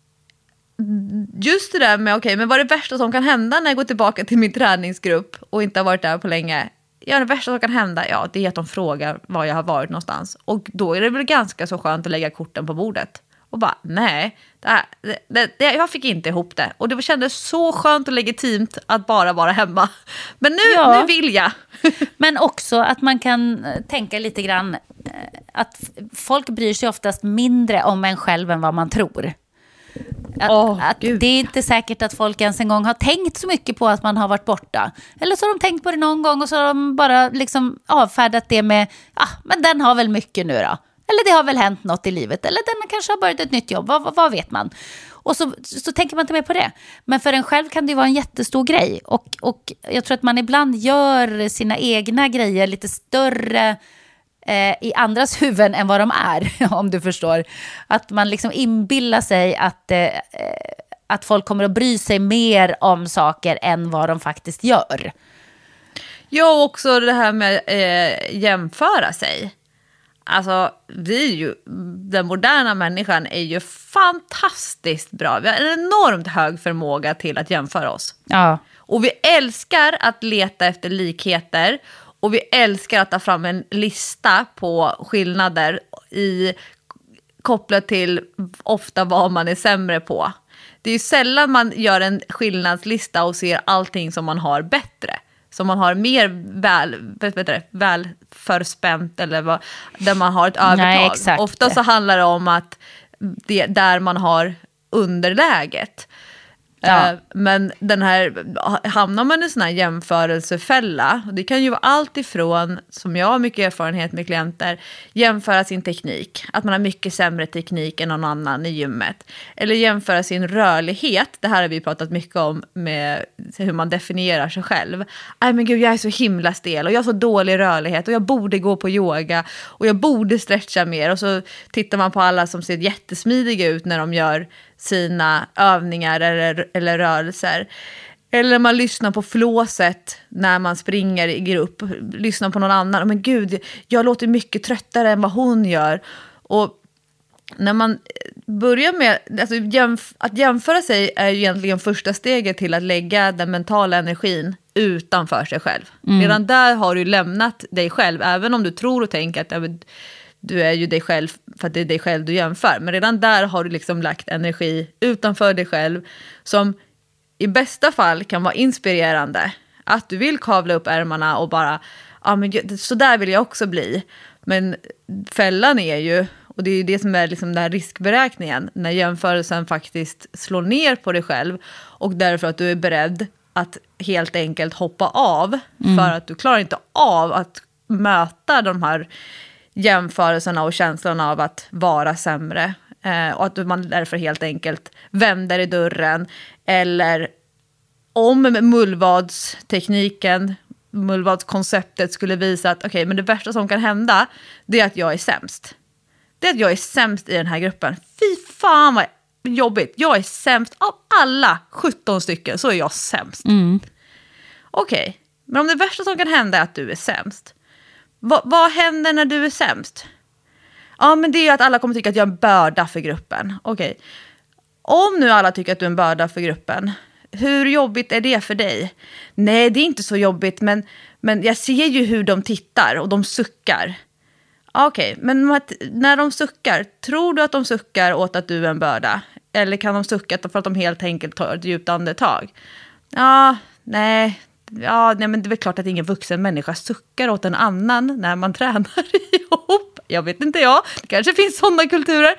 just det där med, men vad är det värsta som kan hända när jag går tillbaka till min träningsgrupp och inte har varit där på länge? Ja, det värsta som kan hända, det är att de frågar var jag har varit någonstans. Och då är det väl ganska så skönt att lägga korten på bordet. Och bara, nej, jag fick inte ihop det. Och det kändes så skönt och legitimt att bara vara hemma. Men nu vill jag. Men också att man kan tänka lite grann att folk bryr sig oftast mindre om en själv än vad man tror. Att det är inte säkert att folk ens en gång har tänkt så mycket på att man har varit borta. Eller så har de tänkt på det någon gång och så har de bara liksom avfärdat det med, men den har väl mycket nu då. Eller det har väl hänt något i livet. Eller den kanske har börjat ett nytt jobb. Vad vet man? Och så tänker man inte mer på det. Men för en själv kan det ju vara en jättestor grej. Och jag tror att man ibland gör sina egna grejer lite större i andras huvuden än vad de är, om du förstår. Att man liksom inbillar sig att folk kommer att bry sig mer om saker än vad de faktiskt gör. Ja, och också det här med jämföra sig. Alltså, den moderna människan är ju fantastiskt bra. Vi har en enormt hög förmåga till att jämföra oss. Ja. Och vi älskar att leta efter likheter. Och vi älskar att ta fram en lista på skillnader kopplat till ofta vad man är sämre på. Det är ju sällan man gör en skillnadslista och ser allting som man har bättre. Som man har mer väl förspänt eller där man har ett övertag. Nej, exakt. Ofta så handlar det om att där man har underläget. Ja. Men hamnar man i sån här jämförelsefälla, och det kan ju vara allt ifrån, som jag har mycket erfarenhet med klienter, jämföra sin teknik, att man har mycket sämre teknik än någon annan i gymmet, eller jämföra sin rörlighet. Det här har vi pratat mycket om med hur man definierar sig själv. Nej men gud, jag är så himla stel och jag har så dålig rörlighet och jag borde gå på yoga och jag borde stretcha mer, och så tittar man på alla som ser jättesmidiga ut när de gör sina övningar eller rörelser. Eller man lyssnar på flåset när man springer i grupp. Lyssnar på någon annan. Men gud, jag låter mycket tröttare än vad hon gör. Och när man börjar med alltså att jämföra sig är ju egentligen första steget till att lägga den mentala energin utanför sig själv. Redan där har du lämnat dig själv. Även om du tror och tänker att du är ju dig själv för att det är dig själv du jämför. Men redan där har du liksom lagt energi utanför dig själv som i bästa fall kan vara inspirerande. Att du vill kavla upp ärmarna och bara, men så där vill jag också bli. Men fällan är ju, och det är ju det som är liksom den här riskberäkningen, när jämförelsen faktiskt slår ner på dig själv och därför att du är beredd att helt enkelt hoppa av för att du klarar inte av att möta de här jämförelserna och känslan av att vara sämre. Och att man därför helt enkelt vänder i dörren. Eller om mullvadskonceptet skulle visa att okej, men det värsta som kan hända, det är att jag är sämst. Det är att jag är sämst i den här gruppen. Fy fan vad jobbigt. Jag är sämst av alla 17 stycken, så är jag sämst. Okej, men om det värsta som kan hända är att du är sämst. Vad händer när du är sämst? Ja, men det är ju att alla kommer tycka att jag är en börda för gruppen. Okej. Om nu alla tycker att du är en börda för gruppen, hur jobbigt är det för dig? Nej, det är inte så jobbigt, men jag ser ju hur de tittar och de suckar. Okej, men när de suckar, tror du att de suckar åt att du är en börda? Eller kan de sucka för att de helt enkelt tar ett djupt andetag? Nej, men det är väl klart att ingen vuxen människa suckar åt en annan när man tränar ihop. Jag vet inte, det kanske finns sådana kulturer.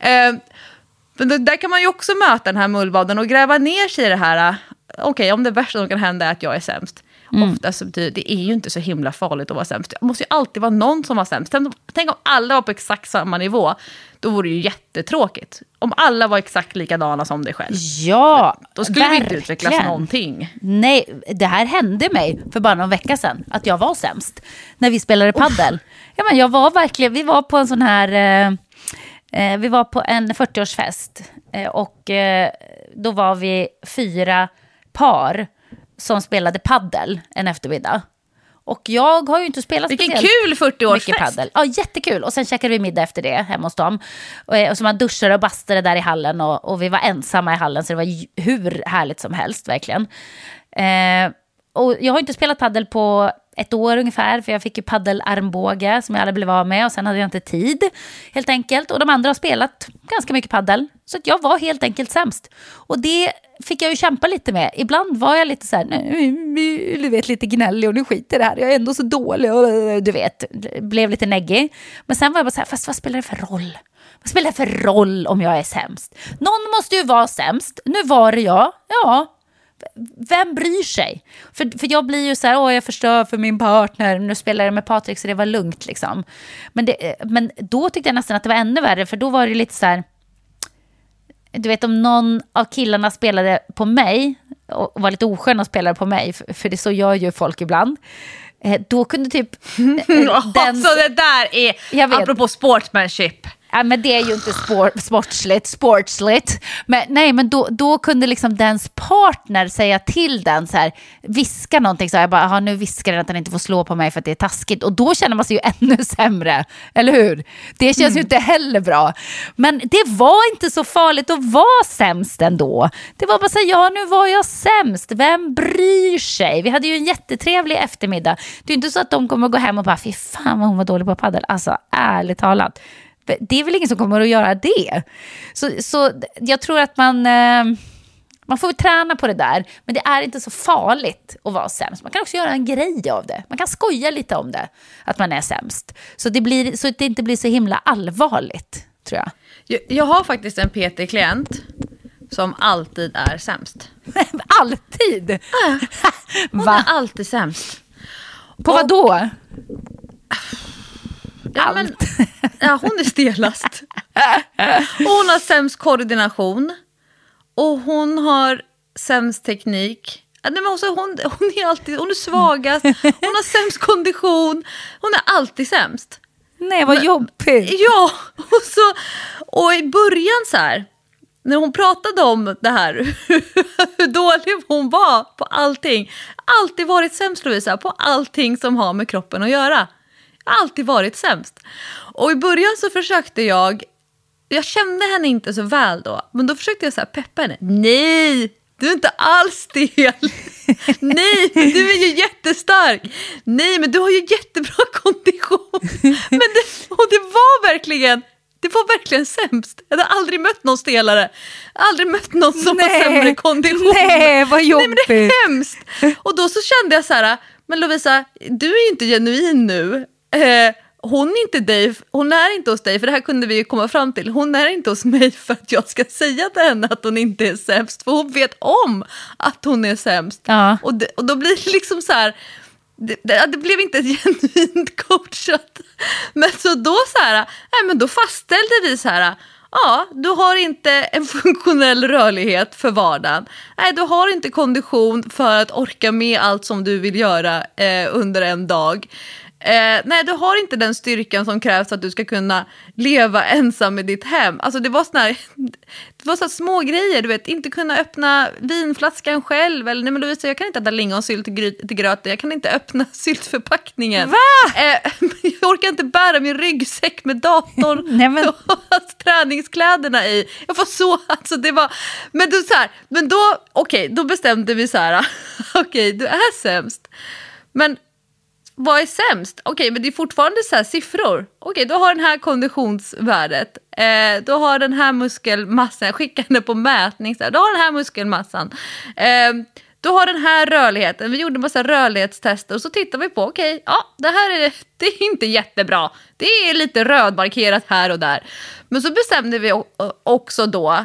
Men där kan man ju också möta den här mullvaden och gräva ner sig i det här. Okej, om det värsta som kan hända är att jag är sämst. Ofta så betyder det är ju inte så himla farligt att vara sämst. Det måste ju alltid vara någon som var sämst. Tänk om alla var på exakt samma nivå. Då vore det ju jättetråkigt. Om alla var exakt likadana som dig själv. Ja, då skulle vi inte utvecklas någonting. Nej, det här hände mig för bara någon vecka sedan. Att jag var sämst när vi spelade paddel. Ja, men jag var verkligen, vi var på en sån här... vi var på en 40-årsfest. Och då var vi 4 par som spelade paddel en eftermiddag. Och jag har ju inte spelat speciellt kul 40-årsfest. Paddel. Ja, jättekul. Och sen käkade vi middag efter det hemma hos dem. Och så man duschade och bastade där i hallen. Och vi var ensamma i hallen, så det var hur härligt som helst, verkligen. Och jag har inte spelat paddel på 1 år ungefär, för jag fick ju paddelarmbåge som jag aldrig blev av med, och sen hade jag inte tid helt enkelt. Och de andra har spelat ganska mycket paddel, så att jag var helt enkelt sämst. Och det fick jag ju kämpa lite med. Ibland var jag lite så här, du vet, lite gnällig och nu skiter det här, jag är ändå så dålig och du vet, blev lite neggig. Men sen var jag bara så här, fast vad spelar det för roll? Vad spelar det för roll om jag är sämst? Någon måste ju vara sämst. Nu var det jag. Ja, vem bryr sig? För jag blir ju så här, jag förstör för min partner. Nu spelar jag med Patrik så det var lugnt liksom. Men då tyckte jag nästan att det var ännu värre. För då var det lite så här, du vet, om någon av killarna spelade på mig och var lite oskön och spelade på mig, för det så gör ju folk ibland. Då kunde typ... Så det där är, apropå sportsmanship. Ja, men det är ju inte sportsligt. Men då kunde liksom dens partner säga till den så här, viska någonting så här, jag bara, nu viskar den att den inte får slå på mig för att det är taskigt. Och då känner man sig ju ännu sämre, eller hur? Det känns ju inte heller bra. Men det var inte så farligt att vara sämst ändå. Det var bara så här, nu var jag sämst. Vem bryr sig? Vi hade ju en jättetrevlig eftermiddag. Det är inte så att de kommer att gå hem och bara, fy fan vad hon var dålig på paddel. Alltså, ärligt talat. Det är väl ingen som kommer att göra det. Så jag tror att man får träna på det där. Men det är inte så farligt att vara sämst. Man kan också göra en grej av det. Man kan skoja lite om det, att man är sämst. Så att det inte blir så himla allvarligt, tror jag. Jag har faktiskt en PT-klient som alltid är sämst. Alltid? Hon är alltid sämst. På vad då? Ja, hon är stelast. Hon har sämst koordination. Och hon har sämst teknik. Hon är svagast. Hon har sämst kondition. Hon är alltid sämst. Nej, vad jobbigt. Ja, och i början så här, när hon pratade om det här, hur dålig hon var på allting. Alltid varit sämst, Lovisa, på allting som har med kroppen att göra. Jag har alltid varit sämst. Och i början så försökte jag kände henne inte så väl då, men då försökte jag så här peppa henne. Nej, du är inte alls stel. Nej, du är ju jättestark. Nej, men du har ju jättebra kondition. Men det var verkligen sämst. Jag hade aldrig mött någon stelare. Aldrig mött någon som har sämre kondition. Nej, vad jobbigt. Nej, men det är hemskt. Och då så kände jag så här, men Lovisa, du är ju inte genuin nu. Hon är inte hos dig, för det här kunde vi ju komma fram till. Hon är inte hos mig för att jag ska säga till henne att hon inte är sämst, för hon vet om att hon är sämst. Ja. Och då blir det liksom så här, det blev inte ett genuint coachat. Men så då så här, men då fastställde vi så här, ja, du har inte en funktionell rörlighet för vardagen. Nej, du har inte kondition för att orka med allt som du vill göra under en dag. Nej, du har inte den styrkan som krävs för att du ska kunna leva ensam i ditt hem. Alltså det var så små grejer, du vet, inte kunna öppna vinflaskan själv, eller nej, men Lovisa, jag kan inte äta lingonsylt till gröten, jag kan inte öppna syltförpackningen. Va? Jag orkar inte bära min ryggsäck med datorn och träningskläderna i. Jag får så, alltså det var, men då bestämde vi så här, okej, du är sämst. Men vad är sämst? Okej, men det är fortfarande så här siffror. Okej, du har den här konditionsvärdet. Du har den här muskelmassan. Jag skickar henne på mätning. Du har den här muskelmassan. Du har den här rörligheten. Vi gjorde en massa rörlighetstester. Och så tittar vi på, det är inte jättebra. Det är lite rödmarkerat här och där. Men så bestämde vi också då,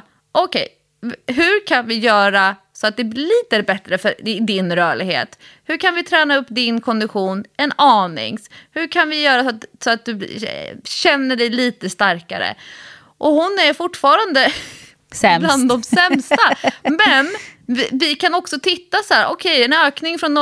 hur kan vi göra så att det blir lite bättre för din rörlighet? Hur kan vi träna upp din kondition en aning? Hur kan vi göra så att du känner dig lite starkare? Och hon är fortfarande bland de sämsta. Men vi kan också titta så här, en ökning från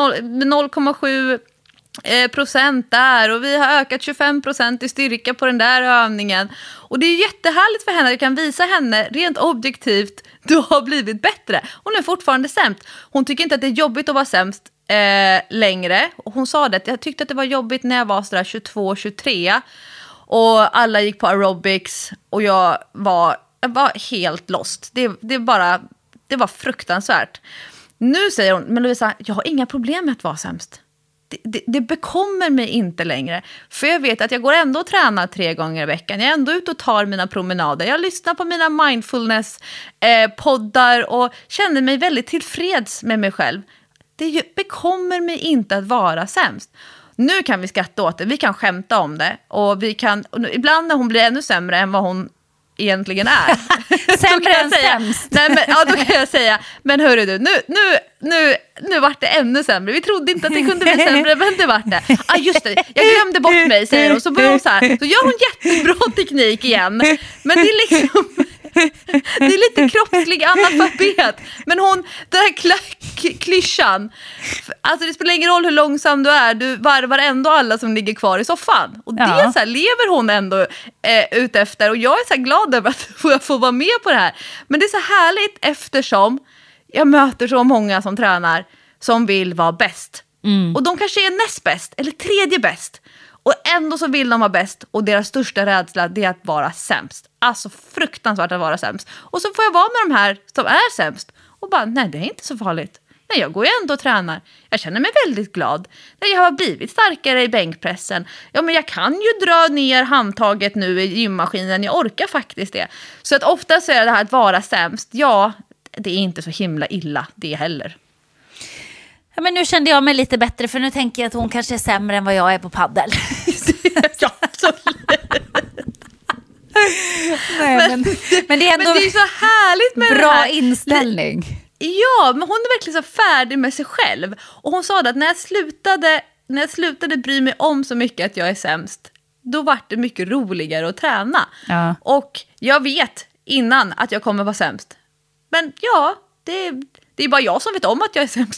0,7% där, och vi har ökat 25% i styrka på den där övningen. Och det är jättehärligt för henne. Jag kan visa henne rent objektivt, du har blivit bättre. Hon är fortfarande sämst. Hon tycker inte att det är jobbigt att vara sämst längre. Och hon sa det, jag tyckte att det var jobbigt när jag var sådär 22-23 och alla gick på aerobics och jag var helt lost. Det var fruktansvärt. Nu säger hon, men Lovisa, jag har inga problem med att vara sämst. Det bekommer mig inte längre. För jag vet att jag går ändå och tränar 3 gånger i veckan. Jag är ändå ute och tar mina promenader. Jag lyssnar på mina mindfulness-poddar och känner mig väldigt tillfreds med mig själv. Det bekommer mig inte att vara sämst. Nu kan vi skratta åt det. Vi kan skämta om det. Och ibland när hon blir ännu sämre än vad hon egentligen är. Sämre än sämst. Nej, men, då kan jag säga, men hörru du, nu vart det ännu sämre. Vi trodde inte att det kunde bli sämre, men det vart det. Just det, jag glömde bort mig, säger hon. Så börjar hon så här, så gör hon jättebra teknik igen. Men det är liksom, Det är lite kroppslig analfabet. Men hon, den här klyschan. Alltså det spelar ingen roll hur långsam du är. Du varvar ändå alla som ligger kvar i soffan. Och det är så här, lever hon ändå ut efter. Och jag är så här glad över att jag får vara med på det här. Men det är så härligt eftersom jag möter så många som tränar som vill vara bäst. Och de kanske är näst bäst eller tredje bäst. Och ändå så vill de vara bäst. Och deras största rädsla, det är att vara sämst. Alltså fruktansvärt att vara sämst. Och så får jag vara med de här som är sämst. Och bara, nej det är inte så farligt. Nej, jag går ju ändå och tränar. Jag känner mig väldigt glad. Nej, jag har blivit starkare i bänkpressen. Ja, men jag kan ju dra ner handtaget nu i gymmaskinen. Jag orkar faktiskt det. Så att ofta så är det här att vara sämst. Ja, det är inte så himla illa det heller. Ja, men nu kände jag mig lite bättre, för nu tänker jag att hon kanske är sämre än vad jag är på paddel. Ja, absolut. Nej, men det är ändå men det är så härligt med bra det här. inställning. Ja, men hon är verkligen så färdig med sig själv. Och hon sa att när jag slutade bry mig om så mycket att jag är sämst, då var det mycket roligare att träna. Ja. Och jag vet innan att jag kommer vara sämst. Men ja, det är bara jag som vet om att jag är sämst.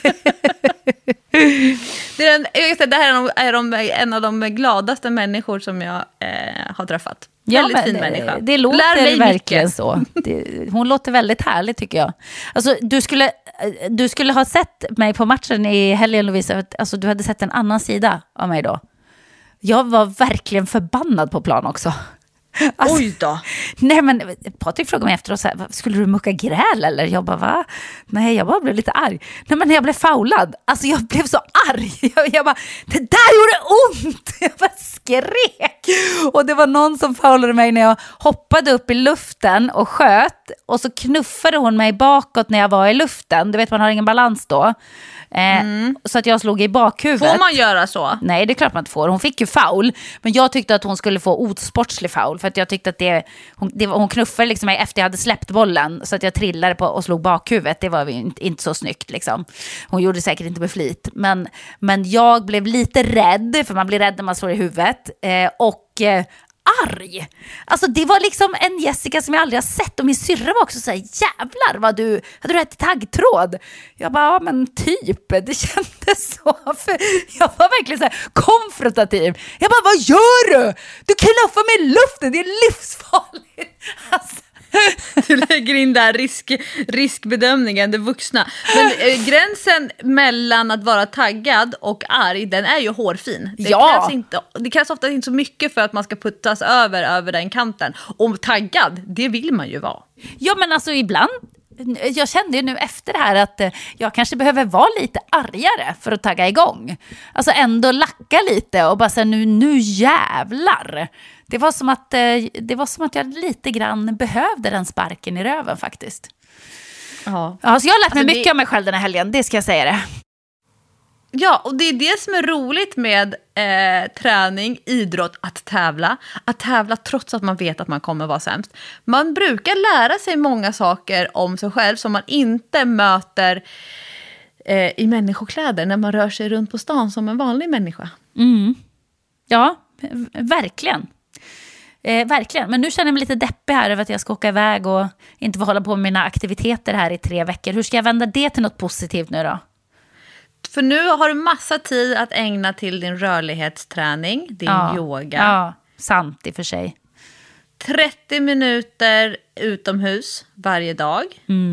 Det här är en av de gladaste människor som jag har träffat. Ja, väldigt fin människa. Det låter verkligen mycket. så. Hon låter väldigt härlig tycker jag. Alltså, du skulle ha sett mig på matchen i helgen, Lovisa. Alltså, du hade sett en annan sida av mig då. Jag var verkligen förbannad på plan också. Alltså, oj då. Nej, men Patrik frågade mig efteråt så här, skulle du mucka gräl eller? Jag bara, va? Nej, jag bara blev lite arg. Nej, men när jag blev foulad, alltså jag blev så arg. Jag bara, det där gjorde ont. Jag bara skrek. Och det var någon som foulade mig när jag hoppade upp i luften och sköt. Och så knuffade hon mig bakåt när jag var i luften. Du vet, man har ingen balans då. Så att jag slog i bakhuvudet. Får man göra så? Nej, det är klart man inte får. Hon fick ju foul. Men jag tyckte att hon skulle få osportslig foul. För att jag tyckte att hon knuffade liksom mig efter jag hade släppt bollen. Så att jag trillade på och slog bakhuvudet. Det var inte så snyggt liksom. Hon gjorde säkert inte med flit. Men jag blev lite rädd. För man blir rädd när man slår i huvudet. Arg. Alltså det var liksom en Jessica som jag aldrig har sett. Och min syrra var också så här, jävlar vad hade du rätt i taggtråd? Jag bara, ja men typ. Det kändes så. För jag var verkligen så här konfrontativ. Jag bara, vad gör du? Du knuffar mig i luften, det är livsfarligt. Alltså. Du lägger in där riskbedömningen, det vuxna. Men gränsen mellan att vara taggad och arg, den är ju hårfin. Det krävs ofta inte så mycket för att man ska puttas över den kanten. Och taggad, det vill man ju vara. Ja, men alltså ibland, jag kände ju nu efter det här att jag kanske behöver vara lite argare för att tagga igång. Alltså ändå lacka lite och bara säga nu jävlar. Det var som att jag lite grann behövde den sparken i röven faktiskt. Ja, så jag har lärt mig mycket om mig själv den här helgen, det ska jag säga det. Ja, och det är det som är roligt med träning, idrott, att tävla trots att man vet att man kommer vara sämst. Man brukar lära sig många saker om sig själv som man inte möter i människokläder när man rör sig runt på stan som en vanlig människa. Ja, verkligen. Verkligen, men nu känner jag mig lite deppig här över att jag ska åka iväg och inte få hålla på med mina aktiviteter här i 3 veckor. Hur ska jag vända det till något positivt nu då? För nu har du massa tid att ägna till din rörlighetsträning, din yoga. Ja, sant i och för sig. 30 minuter utomhus varje dag.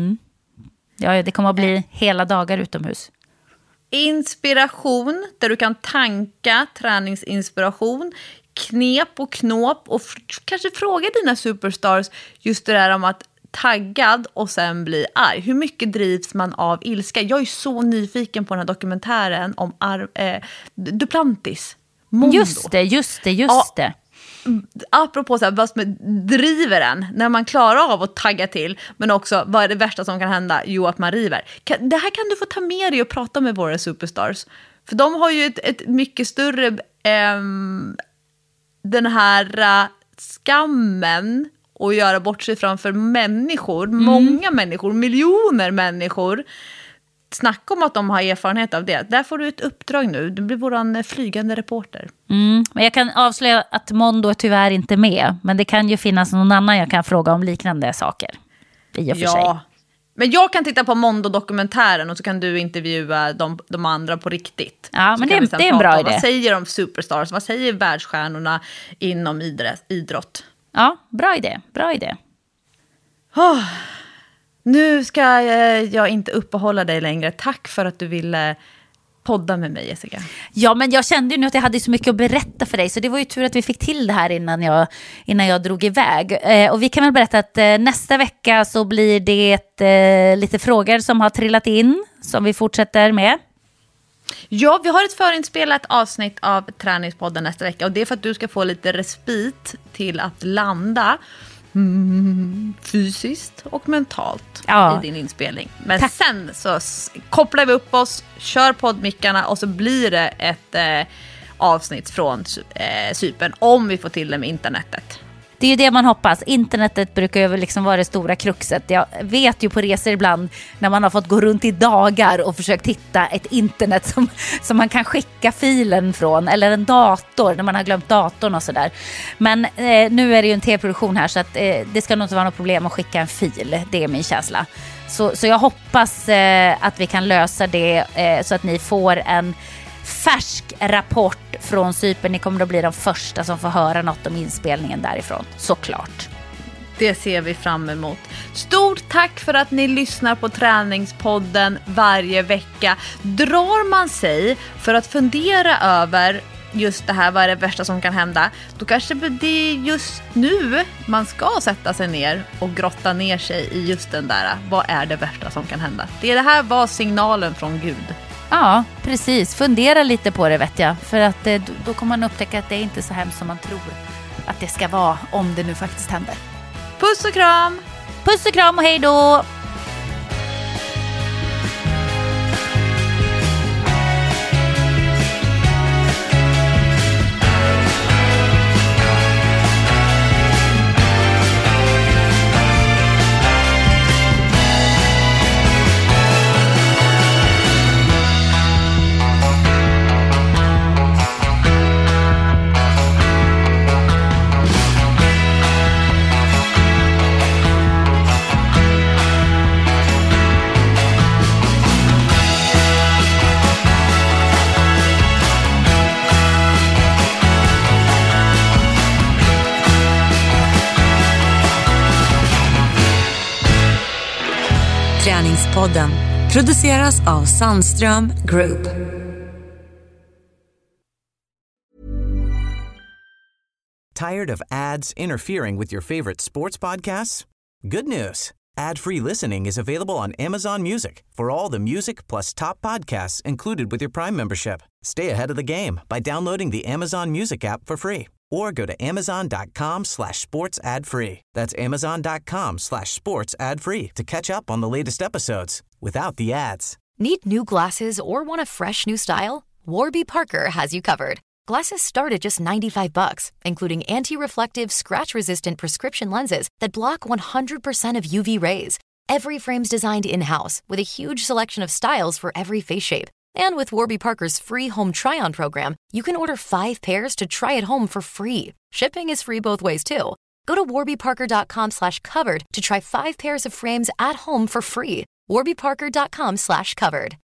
Ja, det kommer att bli hela dagar utomhus. Inspiration, där du kan tanka träningsinspiration. Knep och knåp och kanske fråga dina superstars just det där om att taggad och sen bli arg. Hur mycket drivs man av ilska? Jag är så nyfiken på den här dokumentären om Duplantis. Mondo. Just det. Apropå så här, vad som driver en när man klarar av att tagga till, men också vad är det värsta som kan hända? Jo, att man river. Det här kan du få ta med dig och prata med våra superstars. För de har ju ett mycket större den här skammen och göra bort sig framför människor, många människor, miljoner människor. snacka om att de har erfarenhet av det. Där får du ett uppdrag nu. Du blir våran flygande reporter. Men jag kan avslöja att Mondo är tyvärr inte med. Men det kan ju finnas någon annan jag kan fråga om liknande saker. I och för sig. Men jag kan titta på Mondo-dokumentären och så kan du intervjua de andra på riktigt. Ja, så men kan det är en bra idé. Vad säger de superstars? Vad säger världsstjärnorna inom idrott? Ja, bra idé. Nu ska jag inte uppehålla dig längre. Tack för att du ville podda med mig, Jessica. Ja, men jag kände ju nu att jag hade så mycket att berätta för dig. Så det var ju tur att vi fick till det här innan jag drog iväg. Och vi kan väl berätta att nästa vecka så blir det lite frågor som har trillat in. Som vi fortsätter med. Ja, vi har ett förinspelat avsnitt av Träningspodden nästa vecka. Och det är för att du ska få lite respit till att landa fysiskt och mentalt i din inspelning. Men sen så kopplar vi upp oss, kör poddmickarna och så blir det ett avsnitt från Cypern om vi får till det med internetet. Det är ju det man hoppas. Internetet brukar ju liksom vara det stora kruxet. Jag vet ju på resor ibland när man har fått gå runt i dagar och försökt hitta ett internet som man kan skicka filen från. Eller en dator när man har glömt datorn och sådär. Men nu är det ju en tv-produktion här så att det ska nog inte vara något problem att skicka en fil. Det är min känsla. Så jag hoppas att vi kan lösa det så att ni får en färsk rapport från Cypern. Ni kommer att bli de första som får höra något om inspelningen därifrån, såklart. Det ser vi fram emot. Stort tack för att ni lyssnar på Träningspodden varje vecka. Drar man sig för att fundera över just det här, vad är det värsta som kan hända, då kanske det är just nu man ska sätta sig ner och grotta ner sig i just den där, vad är det värsta som kan hända. Det här var signalen från Gud. Ja, precis. Fundera lite på det, vet jag. För att då kommer man upptäcka att det är inte så hemskt som man tror att det ska vara, om det nu faktiskt händer. Puss och kram! Puss och kram och hej då! Träningspodden produceras av Sandström Group. Tired of ads interfering with your favorite sports podcasts? Good news. Ad-free listening is available on Amazon Music for all the music plus top podcasts included with your Prime membership. Stay ahead of the game by downloading the Amazon Music app for free or go to amazon.com/sports ad free. That's amazon.com/sports ad free to catch up on the latest episodes without the ads. Need new glasses or want a fresh new style? Warby Parker has you covered. Glasses start at just $95, including anti-reflective, scratch-resistant prescription lenses that block 100% of UV rays. Every frame's designed in-house with a huge selection of styles for every face shape. And with Warby Parker's free home try-on program, you can order 5 pairs to try at home for free. Shipping is free both ways too. Go to warbyparker.com/covered to try 5 pairs of frames at home for free. warbyparker.com/covered.